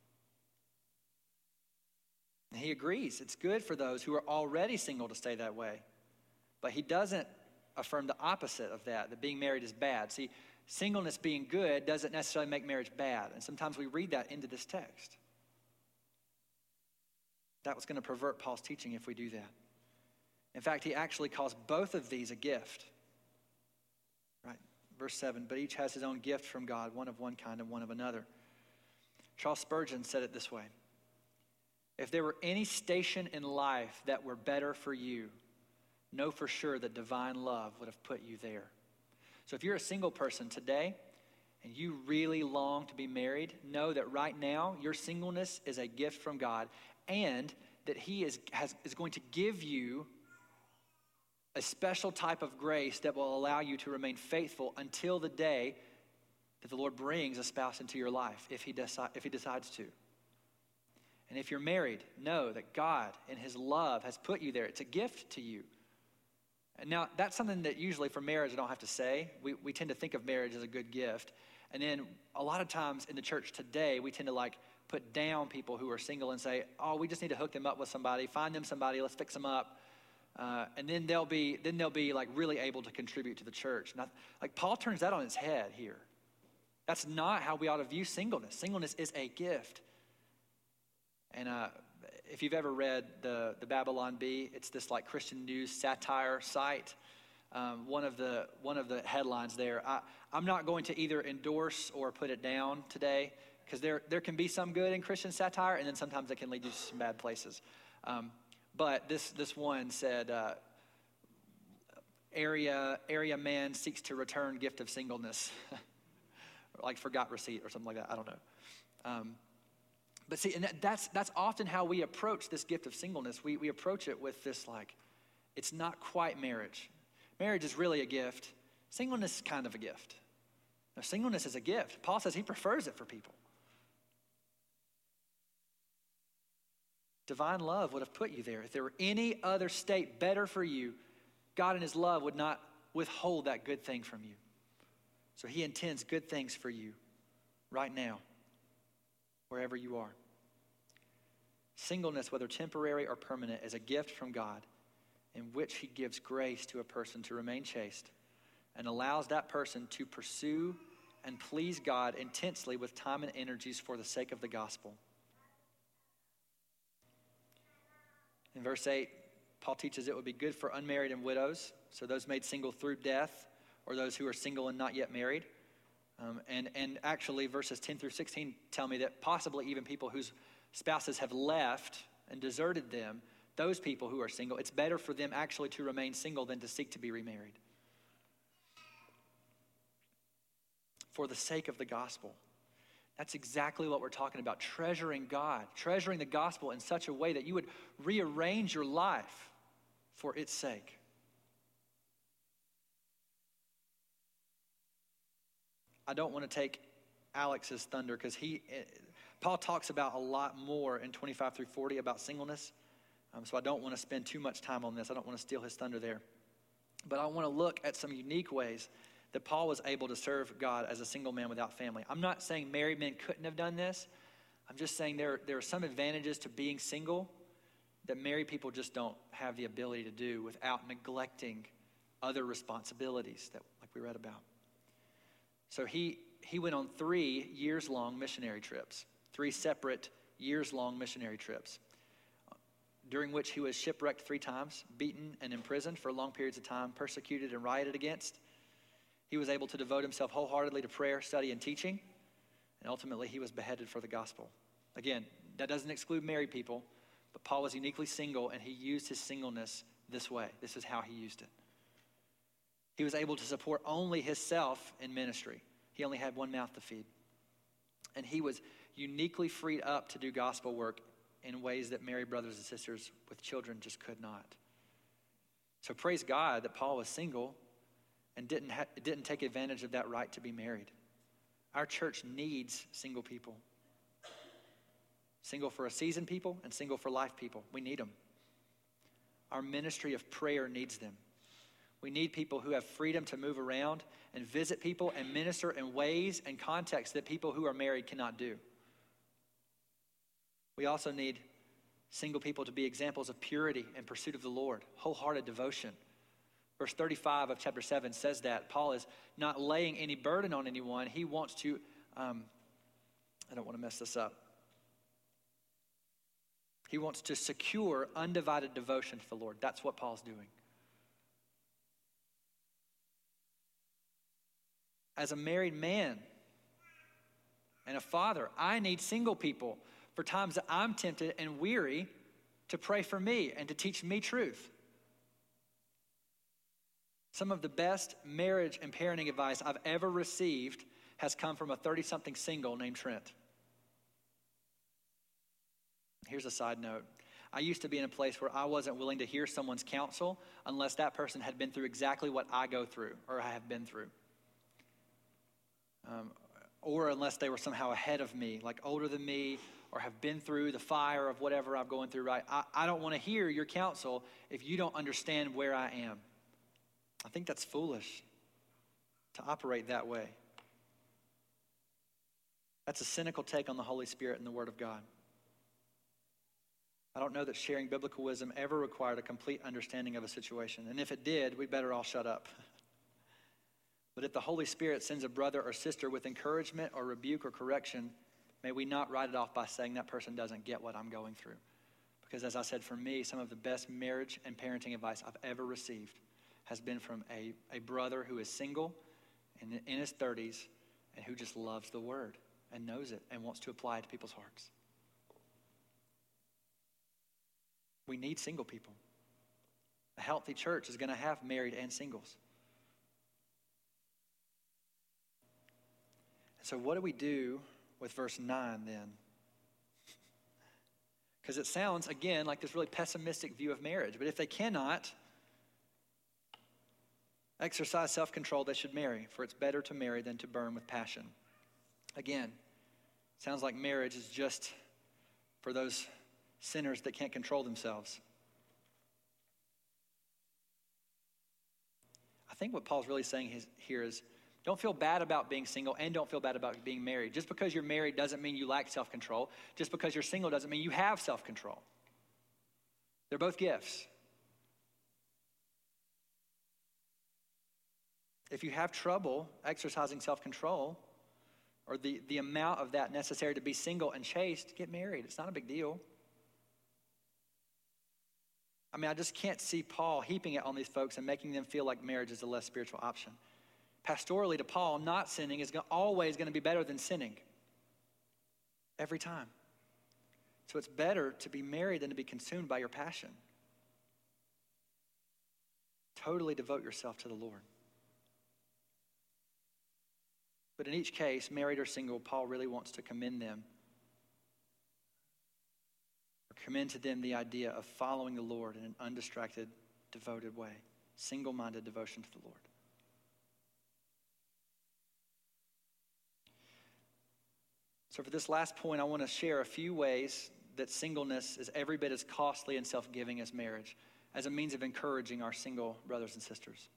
And he agrees it's good for those who are already single to stay that way. But he doesn't affirm the opposite of that being married is bad. See, singleness being good doesn't necessarily make marriage bad. And sometimes we read that into this text. That was going to pervert Paul's teaching if we do that. In fact, he actually calls both of these a gift. Right? Verse 7, but each has his own gift from God, one of one kind and one of another. Charles Spurgeon said it this way. If there were any station in life that were better for you, know for sure that divine love would have put you there. So if you're a single person today and you really long to be married, know that right now your singleness is a gift from God, and that he is going to give you a special type of grace that will allow you to remain faithful until the day that the Lord brings a spouse into your life, if he decides to. And if you're married, know that God in his love has put you there. It's a gift to you. And now, that's something that usually for marriage I don't have to say. We tend to think of marriage as a good gift. And then a lot of times in the church today, we tend to put down people who are single and say, oh, we just need to hook them up with somebody, find them somebody, let's fix them up. And then they'll be really able to contribute to the church. Now, Paul turns that on its head here. That's not how we ought to view singleness. Singleness is a gift. And if you've ever read the Babylon Bee, it's this Christian news satire site. one of the headlines there. I'm not going to either endorse or put it down today, because there can be some good in Christian satire, and then sometimes it can lead you to some bad places. But this one said, area man seeks to return gift of singleness. Like forgot receipt or something like that. I don't know. But see, and that's often how we approach this gift of singleness. We approach it with this like, it's not quite marriage. Marriage is really a gift. Singleness is kind of a gift. Now, singleness is a gift. Paul says he prefers it for people. Divine love would have put you there. If there were any other state better for you, God in his love would not withhold that good thing from you. So he intends good things for you right now, wherever you are. Singleness, whether temporary or permanent, is a gift from God in which he gives grace to a person to remain chaste and allows that person to pursue and please God intensely with time and energies for the sake of the gospel. In verse 8, Paul teaches it would be good for unmarried and widows, so those made single through death, or those who are single and not yet married. And actually, verses 10 through 16 tell me that possibly even people whose spouses have left and deserted them, those people who are single, it's better for them actually to remain single than to seek to be remarried. For the sake of the gospel. That's exactly what we're talking about, treasuring God, treasuring the gospel in such a way that you would rearrange your life for its sake. I don't want to take Alex's thunder because Paul talks about a lot more in 25 through 40 about singleness. So I don't want to spend too much time on this. I don't want to steal his thunder there. But I want to look at some unique ways that Paul was able to serve God as a single man without family. I'm not saying married men couldn't have done this. I'm just saying there are some advantages to being single that married people just don't have the ability to do without neglecting other responsibilities that, like we read about. So he went on 3 years-long missionary trips, 3 separate years-long missionary trips, during which he was shipwrecked 3 times, beaten and imprisoned for long periods of time, persecuted and rioted against. He was able to devote himself wholeheartedly to prayer, study, and teaching, and ultimately he was beheaded for the gospel. Again, that doesn't exclude married people, but Paul was uniquely single, and he used his singleness this way. This is how he used it. He was able to support only himself in ministry. He only had one mouth to feed. And he was uniquely freed up to do gospel work in ways that married brothers and sisters with children just could not. So praise God that Paul was single and didn't take advantage of that right to be married. Our church needs single people. Single for a season people and single for life people. We need them. Our ministry of prayer needs them. We need people who have freedom to move around and visit people and minister in ways and contexts that people who are married cannot do. We also need single people to be examples of purity and pursuit of the Lord, wholehearted devotion. Verse 35 of chapter 7 says that Paul is not laying any burden on anyone. He wants to, I don't want to mess this up. He wants to secure undivided devotion to the Lord. That's what Paul's doing. As a married man and a father, I need single people for times that I'm tempted and weary to pray for me and to teach me truth. Some of the best marriage and parenting advice I've ever received has come from a 30-something single named Trent. Here's a side note. I used to be in a place where I wasn't willing to hear someone's counsel unless that person had been through exactly what I go through or I have been through. Or unless they were somehow ahead of me, like older than me, or have been through the fire of whatever I'm going through, right? I don't want to hear your counsel if you don't understand where I am. I think that's foolish to operate that way. That's a cynical take on the Holy Spirit and the Word of God. I don't know that sharing biblical wisdom ever required a complete understanding of a situation. And if it did, we'd better all shut up. But if the Holy Spirit sends a brother or sister with encouragement or rebuke or correction, may we not write it off by saying that person doesn't get what I'm going through. Because as I said, for me, some of the best marriage and parenting advice I've ever received has been from a brother who is single and in his 30s and who just loves the word and knows it and wants to apply it to people's hearts. We need single people. A healthy church is going to have married and singles. So what do we do with verse 9 then? Because it sounds, again, like this really pessimistic view of marriage. But if they cannot exercise self-control, they should marry, for it's better to marry than to burn with passion. Again, sounds like marriage is just for those sinners that can't control themselves. I think what Paul's really saying here is, don't feel bad about being single and don't feel bad about being married. Just because you're married doesn't mean you lack self-control. Just because you're single doesn't mean you have self-control. They're both gifts. If you have trouble exercising self-control or the amount of that necessary to be single and chaste, get married. It's not a big deal. I mean, I just can't see Paul heaping it on these folks and making them feel like marriage is a less spiritual option. Pastorally, to Paul, not sinning is always going to be better than sinning. Every time. So it's better to be married than to be consumed by your passion. Totally devote yourself to the Lord. But in each case, married or single, Paul really wants to commend them. Or commend to them the idea of following the Lord in an undistracted, devoted way. Single-minded devotion to the Lord. So for this last point, I want to share a few ways that singleness is every bit as costly and self-giving as marriage, as a means of encouraging our single brothers and sisters.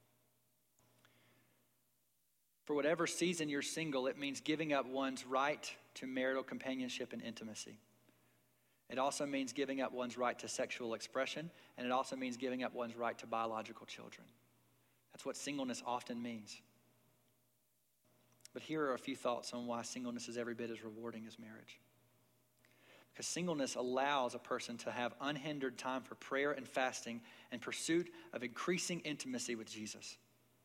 For whatever season you're single, it means giving up one's right to marital companionship and intimacy. It also means giving up one's right to sexual expression, and it also means giving up one's right to biological children. That's what singleness often means. But here are a few thoughts on why singleness is every bit as rewarding as marriage. Because singleness allows a person to have unhindered time for prayer and fasting and pursuit of increasing intimacy with Jesus.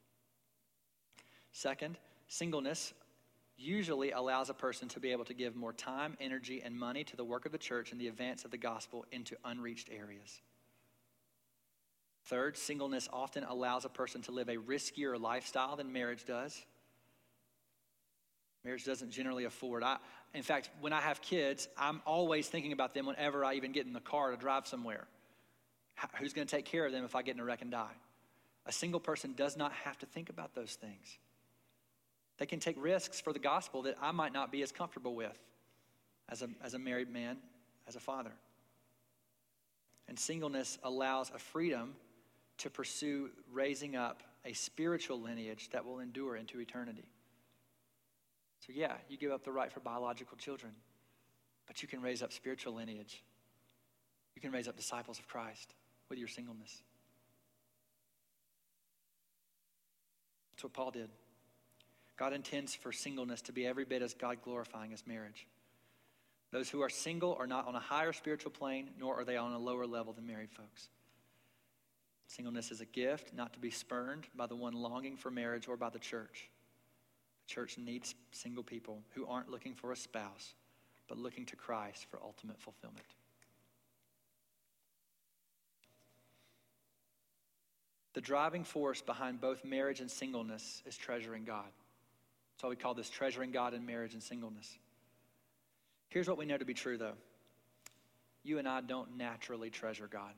Second, singleness usually allows a person to be able to give more time, energy, and money to the work of the church and the advance of the gospel into unreached areas. Third, singleness often allows a person to live a riskier lifestyle than marriage does. Marriage doesn't generally afford. In fact, when I have kids, I'm always thinking about them whenever I even get in the car to drive somewhere. Who's going to take care of them if I get in a wreck and die? A single person does not have to think about those things. They can take risks for the gospel that I might not be as comfortable with as a married man, as a father. And singleness allows a freedom to pursue raising up a spiritual lineage that will endure into eternity. So yeah, you give up the right for biological children, but you can raise up spiritual lineage. You can raise up disciples of Christ with your singleness. That's what Paul did. God intends for singleness to be every bit as God-glorifying as marriage. Those who are single are not on a higher spiritual plane, nor are they on a lower level than married folks. Singleness is a gift, not to be spurned by the one longing for marriage or by the church. Church needs single people who aren't looking for a spouse, but looking to Christ for ultimate fulfillment. The driving force behind both marriage and singleness is treasuring God. That's why we call this treasuring God in marriage and singleness. Here's what we know to be true, though. You and I don't naturally treasure God.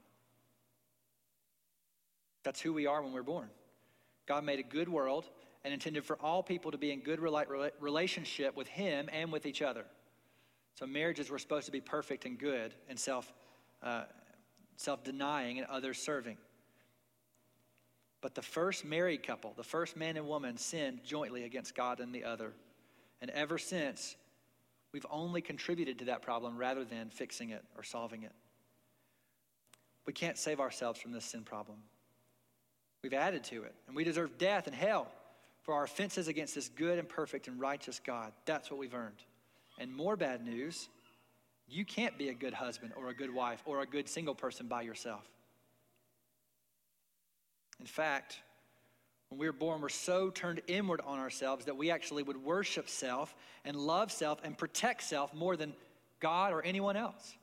That's who we are when we're born. God made a good world and intended for all people to be in good relationship with him and with each other. So marriages were supposed to be perfect and good and self-denying and others-serving. But the first married couple, the first man and woman, sinned jointly against God and the other. And ever since, we've only contributed to that problem rather than fixing it or solving it. We can't save ourselves from this sin problem. We've added to it, and we deserve death and hell for our offenses against this good and perfect and righteous God. That's what we've earned. And more bad news, you can't be a good husband or a good wife or a good single person by yourself. In fact, when we were born, we're so turned inward on ourselves that we actually would worship self and love self and protect self more than God or anyone else.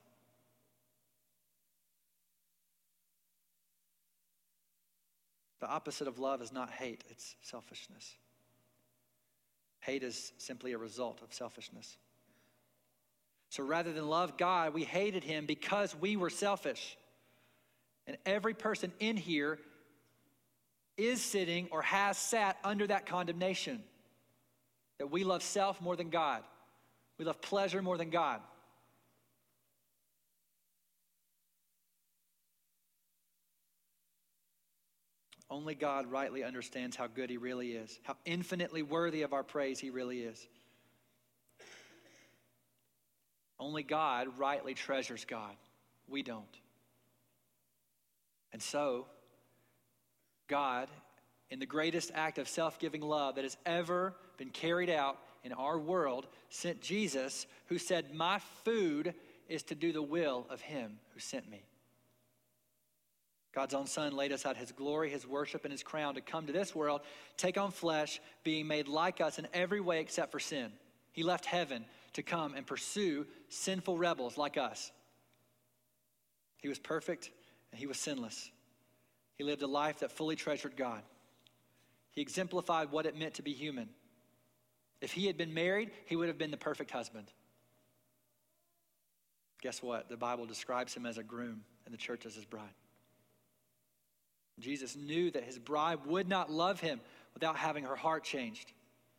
The opposite of love is not hate, it's selfishness. Hate is simply a result of selfishness. So rather than love God, we hated him because we were selfish. And every person in here is sitting or has sat under that condemnation. That we love self more than God. We love pleasure more than God. Only God rightly understands how good he really is, how infinitely worthy of our praise he really is. Only God rightly treasures God. We don't. And so, God, in the greatest act of self-giving love that has ever been carried out in our world, sent Jesus, who said, "My food is to do the will of him who sent me." God's own Son laid aside his glory, his worship, and his crown to come to this world, take on flesh, being made like us in every way except for sin. He left heaven to come and pursue sinful rebels like us. He was perfect and he was sinless. He lived a life that fully treasured God. He exemplified what it meant to be human. If he had been married, he would have been the perfect husband. Guess what? The Bible describes him as a groom and the church as his bride. Jesus knew that his bride would not love him without having her heart changed.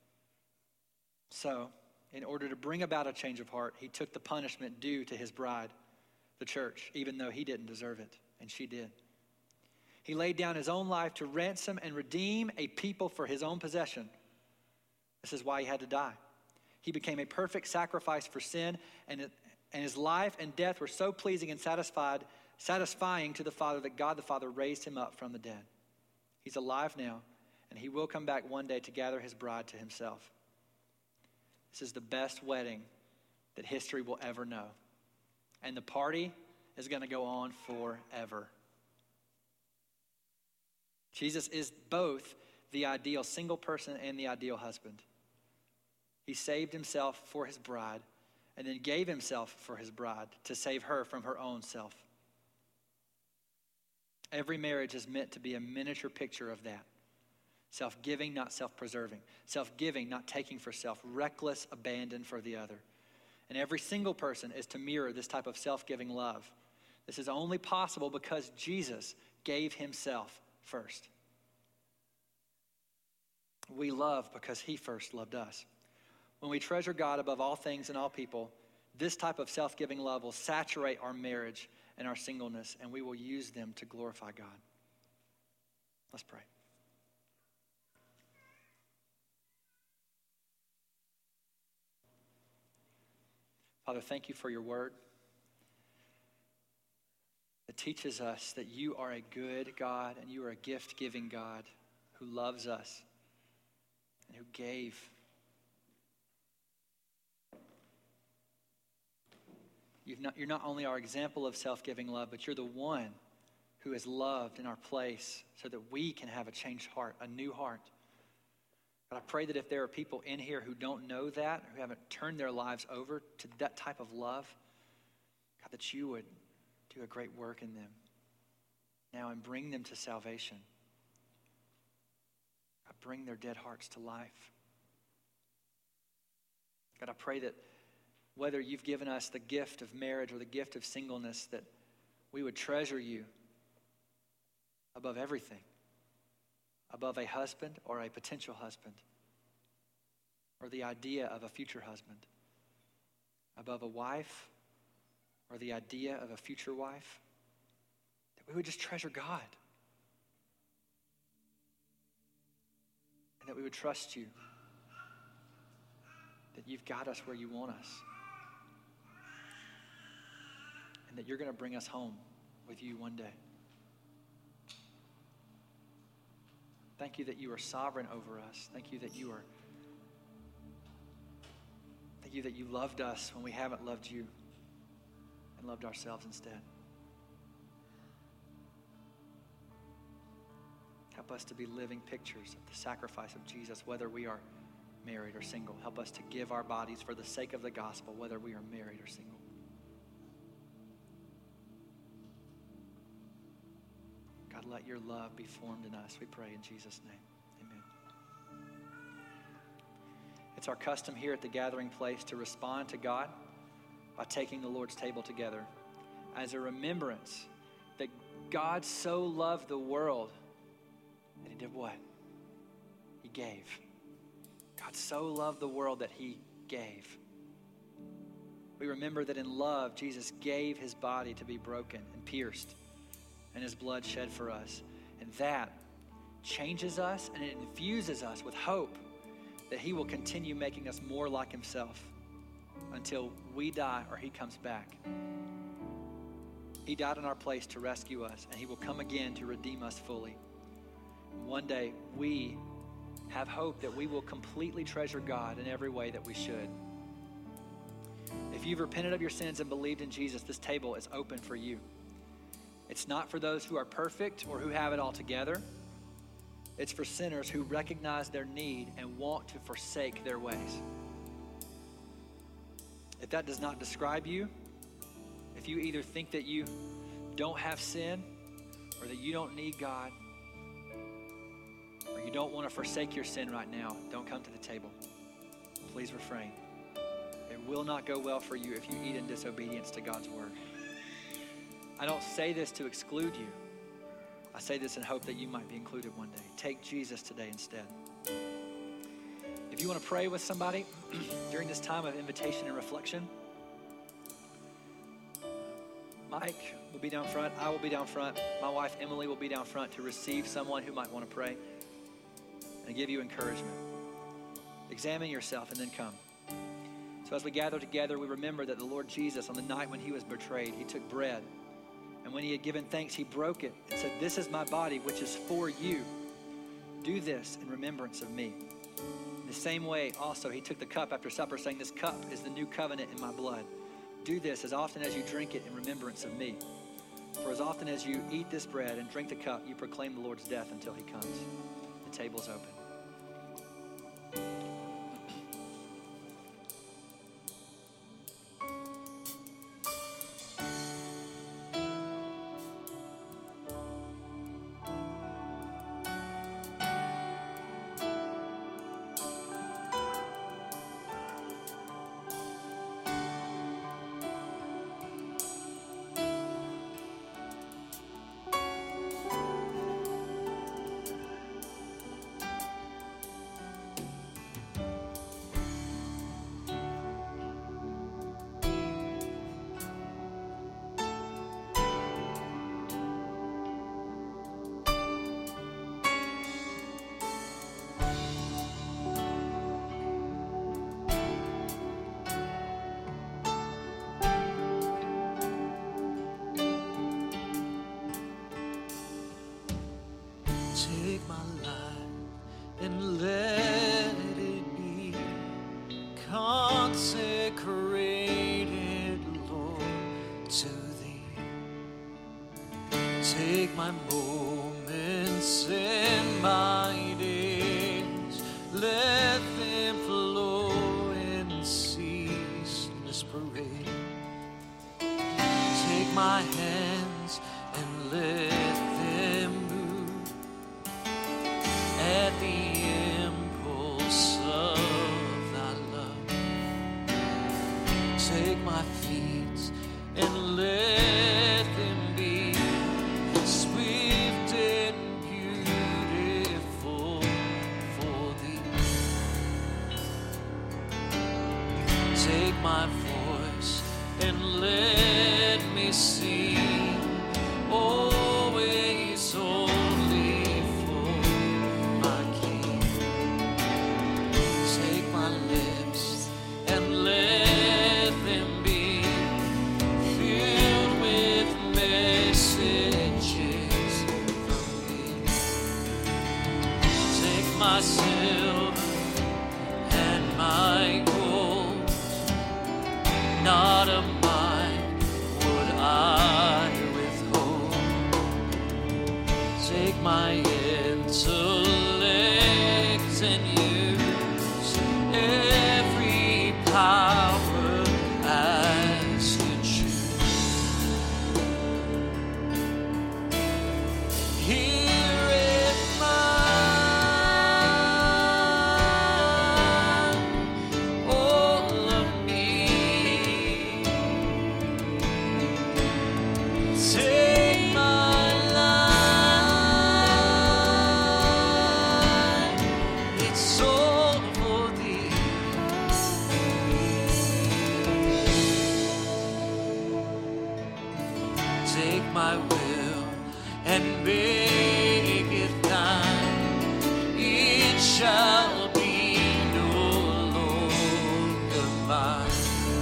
So, in order to bring about a change of heart, he took the punishment due to his bride, the church, even though he didn't deserve it, and she did. He laid down his own life to ransom and redeem a people for his own possession. This is why he had to die. He became a perfect sacrifice for sin, and his life and death were so pleasing and satisfying to the Father that God the Father raised him up from the dead. He's alive now, and he will come back one day to gather his bride to himself. This is the best wedding that history will ever know. And the party is going to go on forever. Jesus is both the ideal single person and the ideal husband. He saved himself for his bride and then gave himself for his bride to save her from her own self. Every marriage is meant to be a miniature picture of that. Self-giving, not self-preserving. Self-giving, not taking for self. Reckless abandon for the other. And every single person is to mirror this type of self-giving love. This is only possible because Jesus gave himself first. We love because he first loved us. When we treasure God above all things and all people, this type of self-giving love will saturate our marriage and our singleness, and we will use them to glorify God. Let's pray. Father, thank you for your word. It teaches us that you are a good God and you are a gift-giving God who loves us and who gave. You're not only our example of self-giving love, but you're the one who has loved in our place so that we can have a changed heart, a new heart. But I pray that if there are people in here who don't know that, who haven't turned their lives over to that type of love, God, that you would do a great work in them now and bring them to salvation. God, bring their dead hearts to life. God, I pray that whether you've given us the gift of marriage or the gift of singleness, that we would treasure you above everything, above a husband or a potential husband, or the idea of a future husband, above a wife or the idea of a future wife, that we would just treasure God, and that we would trust you, that you've got us where you want us, and that you're going to bring us home with you one day. Thank you that you are sovereign over us. Thank you that you loved us when we haven't loved you and loved ourselves instead. Help us to be living pictures of the sacrifice of Jesus, whether we are married or single. Help us to give our bodies for the sake of the gospel, whether we are married or single. God, let your love be formed in us, we pray in Jesus' name. Amen. It's our custom here at the Gathering Place to respond to God by taking the Lord's table together as a remembrance that God so loved the world that he did what? He gave. God so loved the world that he gave. We remember that in love, Jesus gave his body to be broken and pierced and his blood shed for us. And that changes us and it infuses us with hope that he will continue making us more like himself until we die or he comes back. He died in our place to rescue us, and he will come again to redeem us fully. One day, we have hope that we will completely treasure God in every way that we should. If you've repented of your sins and believed in Jesus, this table is open for you. It's not for those who are perfect or who have it all together. It's for sinners who recognize their need and want to forsake their ways. If that does not describe you, if you either think that you don't have sin or that you don't need God or you don't want to forsake your sin right now, don't come to the table. Please refrain. It will not go well for you if you eat in disobedience to God's word. I don't say this to exclude you. I say this in hope that you might be included one day. Take Jesus today instead. If you want to pray with somebody during this time of invitation and reflection, Mike will be down front. I will be down front. My wife, Emily, will be down front to receive someone who might want to pray and give you encouragement. Examine yourself and then come. So as we gather together, we remember that the Lord Jesus, on the night when he was betrayed, he took bread. And when he had given thanks, he broke it and said, "This is my body, which is for you. Do this in remembrance of me." In the same way, also, he took the cup after supper, saying, "This cup is the new covenant in my blood. Do this as often as you drink it in remembrance of me. For as often as you eat this bread and drink the cup, you proclaim the Lord's death until he comes." The table's open. Take my life and let it be consecrated, Lord, to thee. Take my moments and my days, let them flow in ceaseless parade. Take my hands and let them move at the impulse of thy love. Take my feet and let them be swift and beautiful for thee. Take my voice and let me sing always only for my King. Take my lips and let them be filled with messages from thee. Take my silver and my gold, not of mine would I thy will and make it thine. It shall be no longer mine.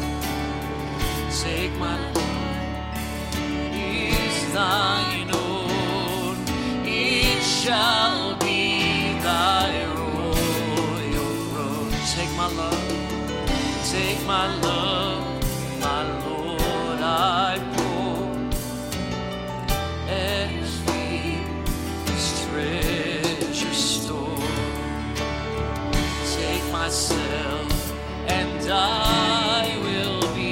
Take my life is thine own. It shall be thy royal throne. Take my love, take my love, my Lord, I pour as deepest treasure store. Take myself and I will be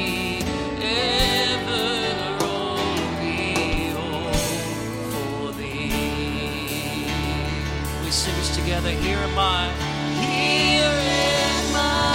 ever only all for thee. We sing this together. Here am I. Here am I.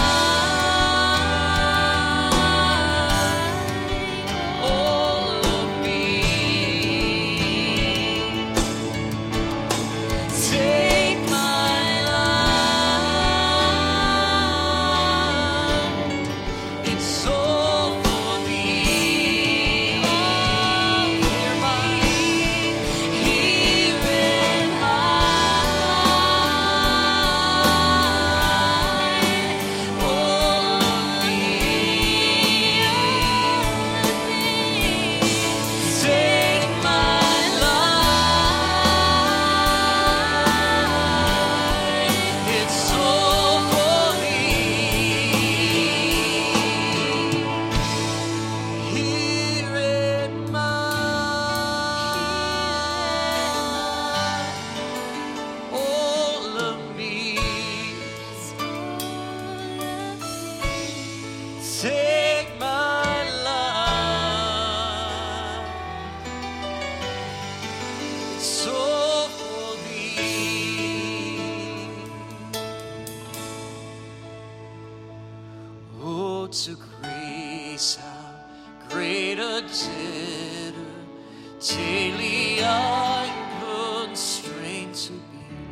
Take my life, it's all for thee. Oh, to grace, how great a debtor daily I'm constrained to be.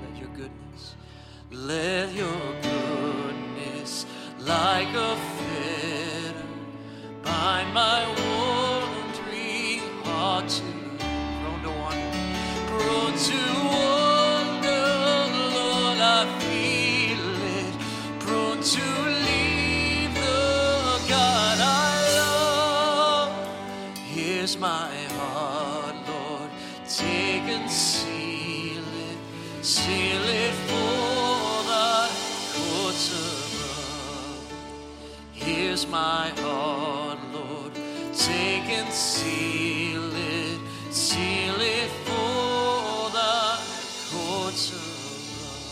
Let your goodness like a fetter bind my wandering heart to prone to wander, Lord, I feel it, prone to leave the God I love. Here's my heart, Lord, take and seal it for thy courts above. Here's my heart, Lord, take and seal it for thy courts above.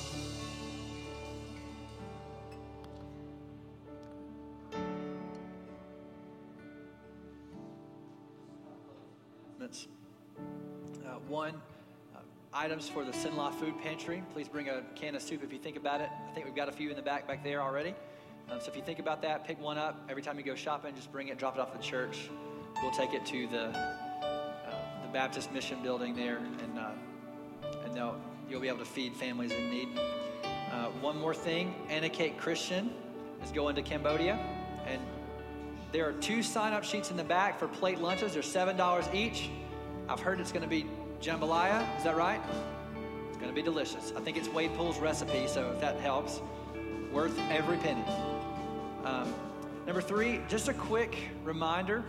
That's one. Items for the Sinlaw Food Pantry. Please bring a can of soup if you think about it. I think we've got a few in the back there already. So if you think about that, pick one up. Every time you go shopping, just bring it, drop it off at the church. We'll take it to the Baptist Mission Building there, and you'll be able to feed families in need. One more thing, Anakate Christian is going to Cambodia, and there are 2 sign-up sheets in the back for plate lunches. They're $7 each. I've heard it's going to be jambalaya, is that right? It's going to be delicious. I think it's Wade Poole's recipe, so if that helps, worth every penny. Number 3, just a quick reminder.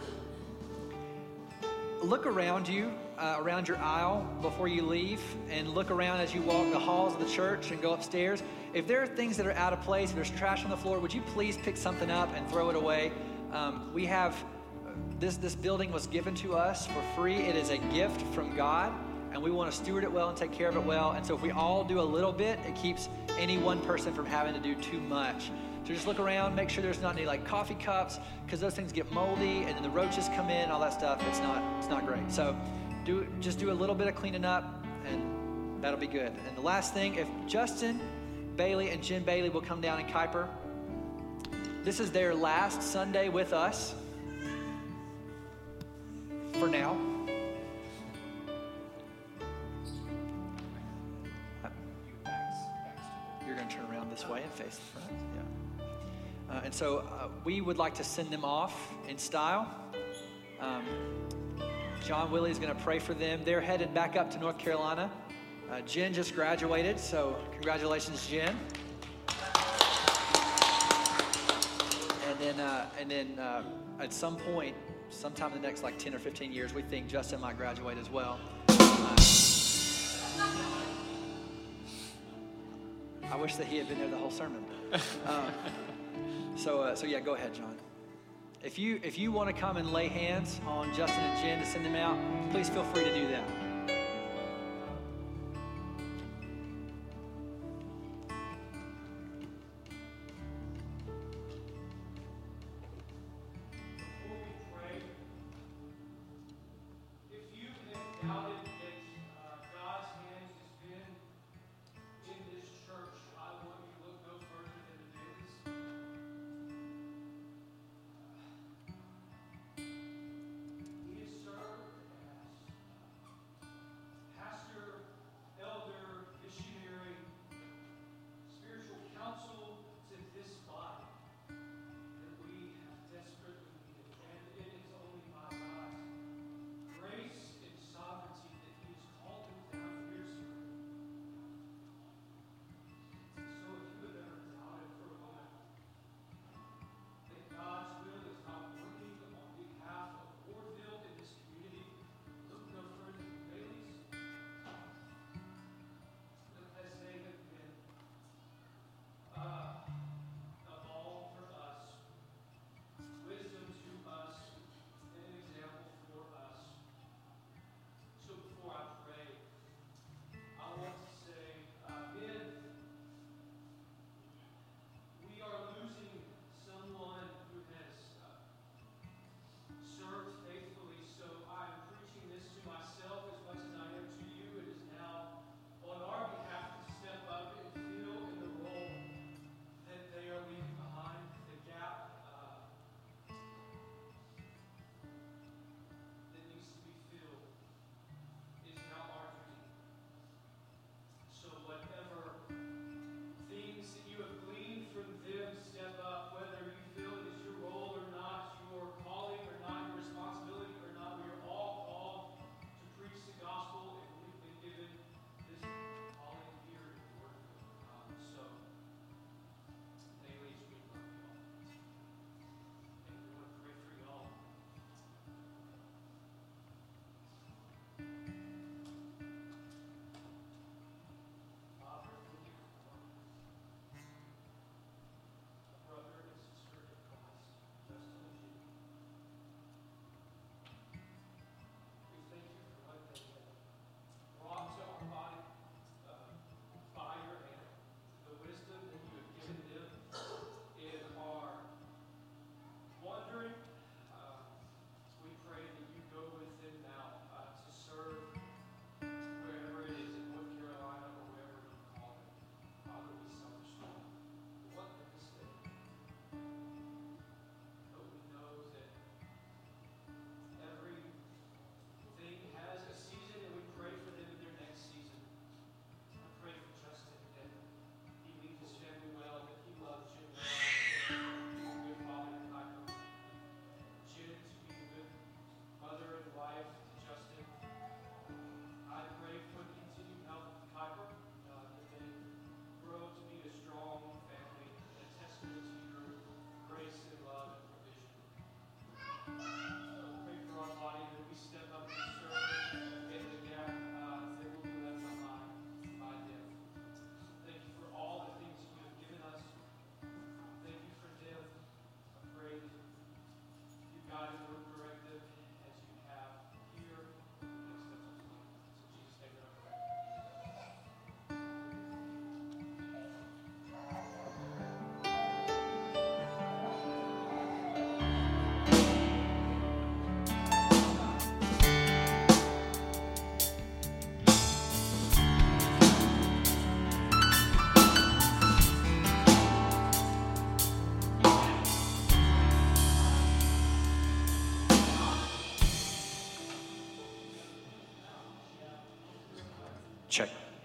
Look around you, around your aisle before you leave, and look around as you walk the halls of the church and go upstairs. If there are things that are out of place, if there's trash on the floor, would you please pick something up and throw it away? We have this building was given to us for free. It is a gift from God, and we want to steward it well and take care of it well. And so if we all do a little bit, it keeps any one person from having to do too much. So just look around, make sure there's not any like coffee cups, because those things get moldy and then the roaches come in, all that stuff. It's not great. So just do a little bit of cleaning up, and that'll be good. And the last thing, if Justin Bailey and Jen Bailey will come down in Kuiper, this is their last Sunday with us for now. You're going to turn around this way and face the front. Yeah. And so we would like to send them off in style. John Willie is going to pray for them. They're headed back up to North Carolina. Jen just graduated, so congratulations, Jen. And then at some point, sometime in the next like 10 or 15 years, we think Justin might graduate as well. I wish that he had been there the whole sermon. So yeah, go ahead, John. If you want to come and lay hands on Justin and Jen to send them out, please feel free to do that. Check.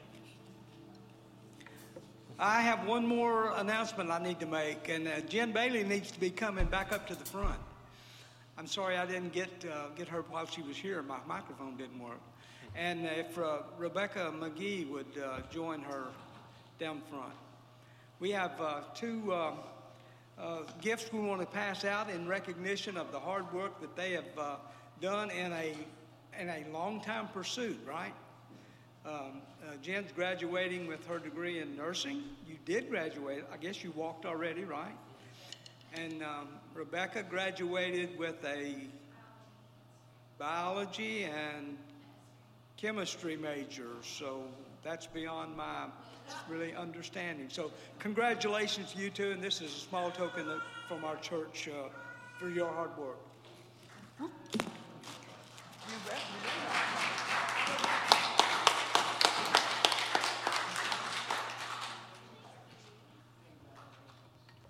I have one more announcement I need to make, and Jen Bailey needs to be coming back up to the front. I'm sorry I didn't get her while she was here. My microphone didn't work. And if Rebecca McGee would join her down front. We have two gifts we want to pass out in recognition of the hard work that they have done in a long-time pursuit, right? Jen's graduating with her degree in nursing. You did graduate. I guess you walked already, right? And Rebecca graduated with a biology and chemistry major. So that's beyond my really understanding. So congratulations to you two, and this is a small token from our church for your hard work. You bet.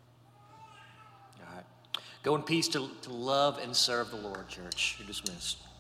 All right. Go in peace to love and serve the Lord, church. You're dismissed.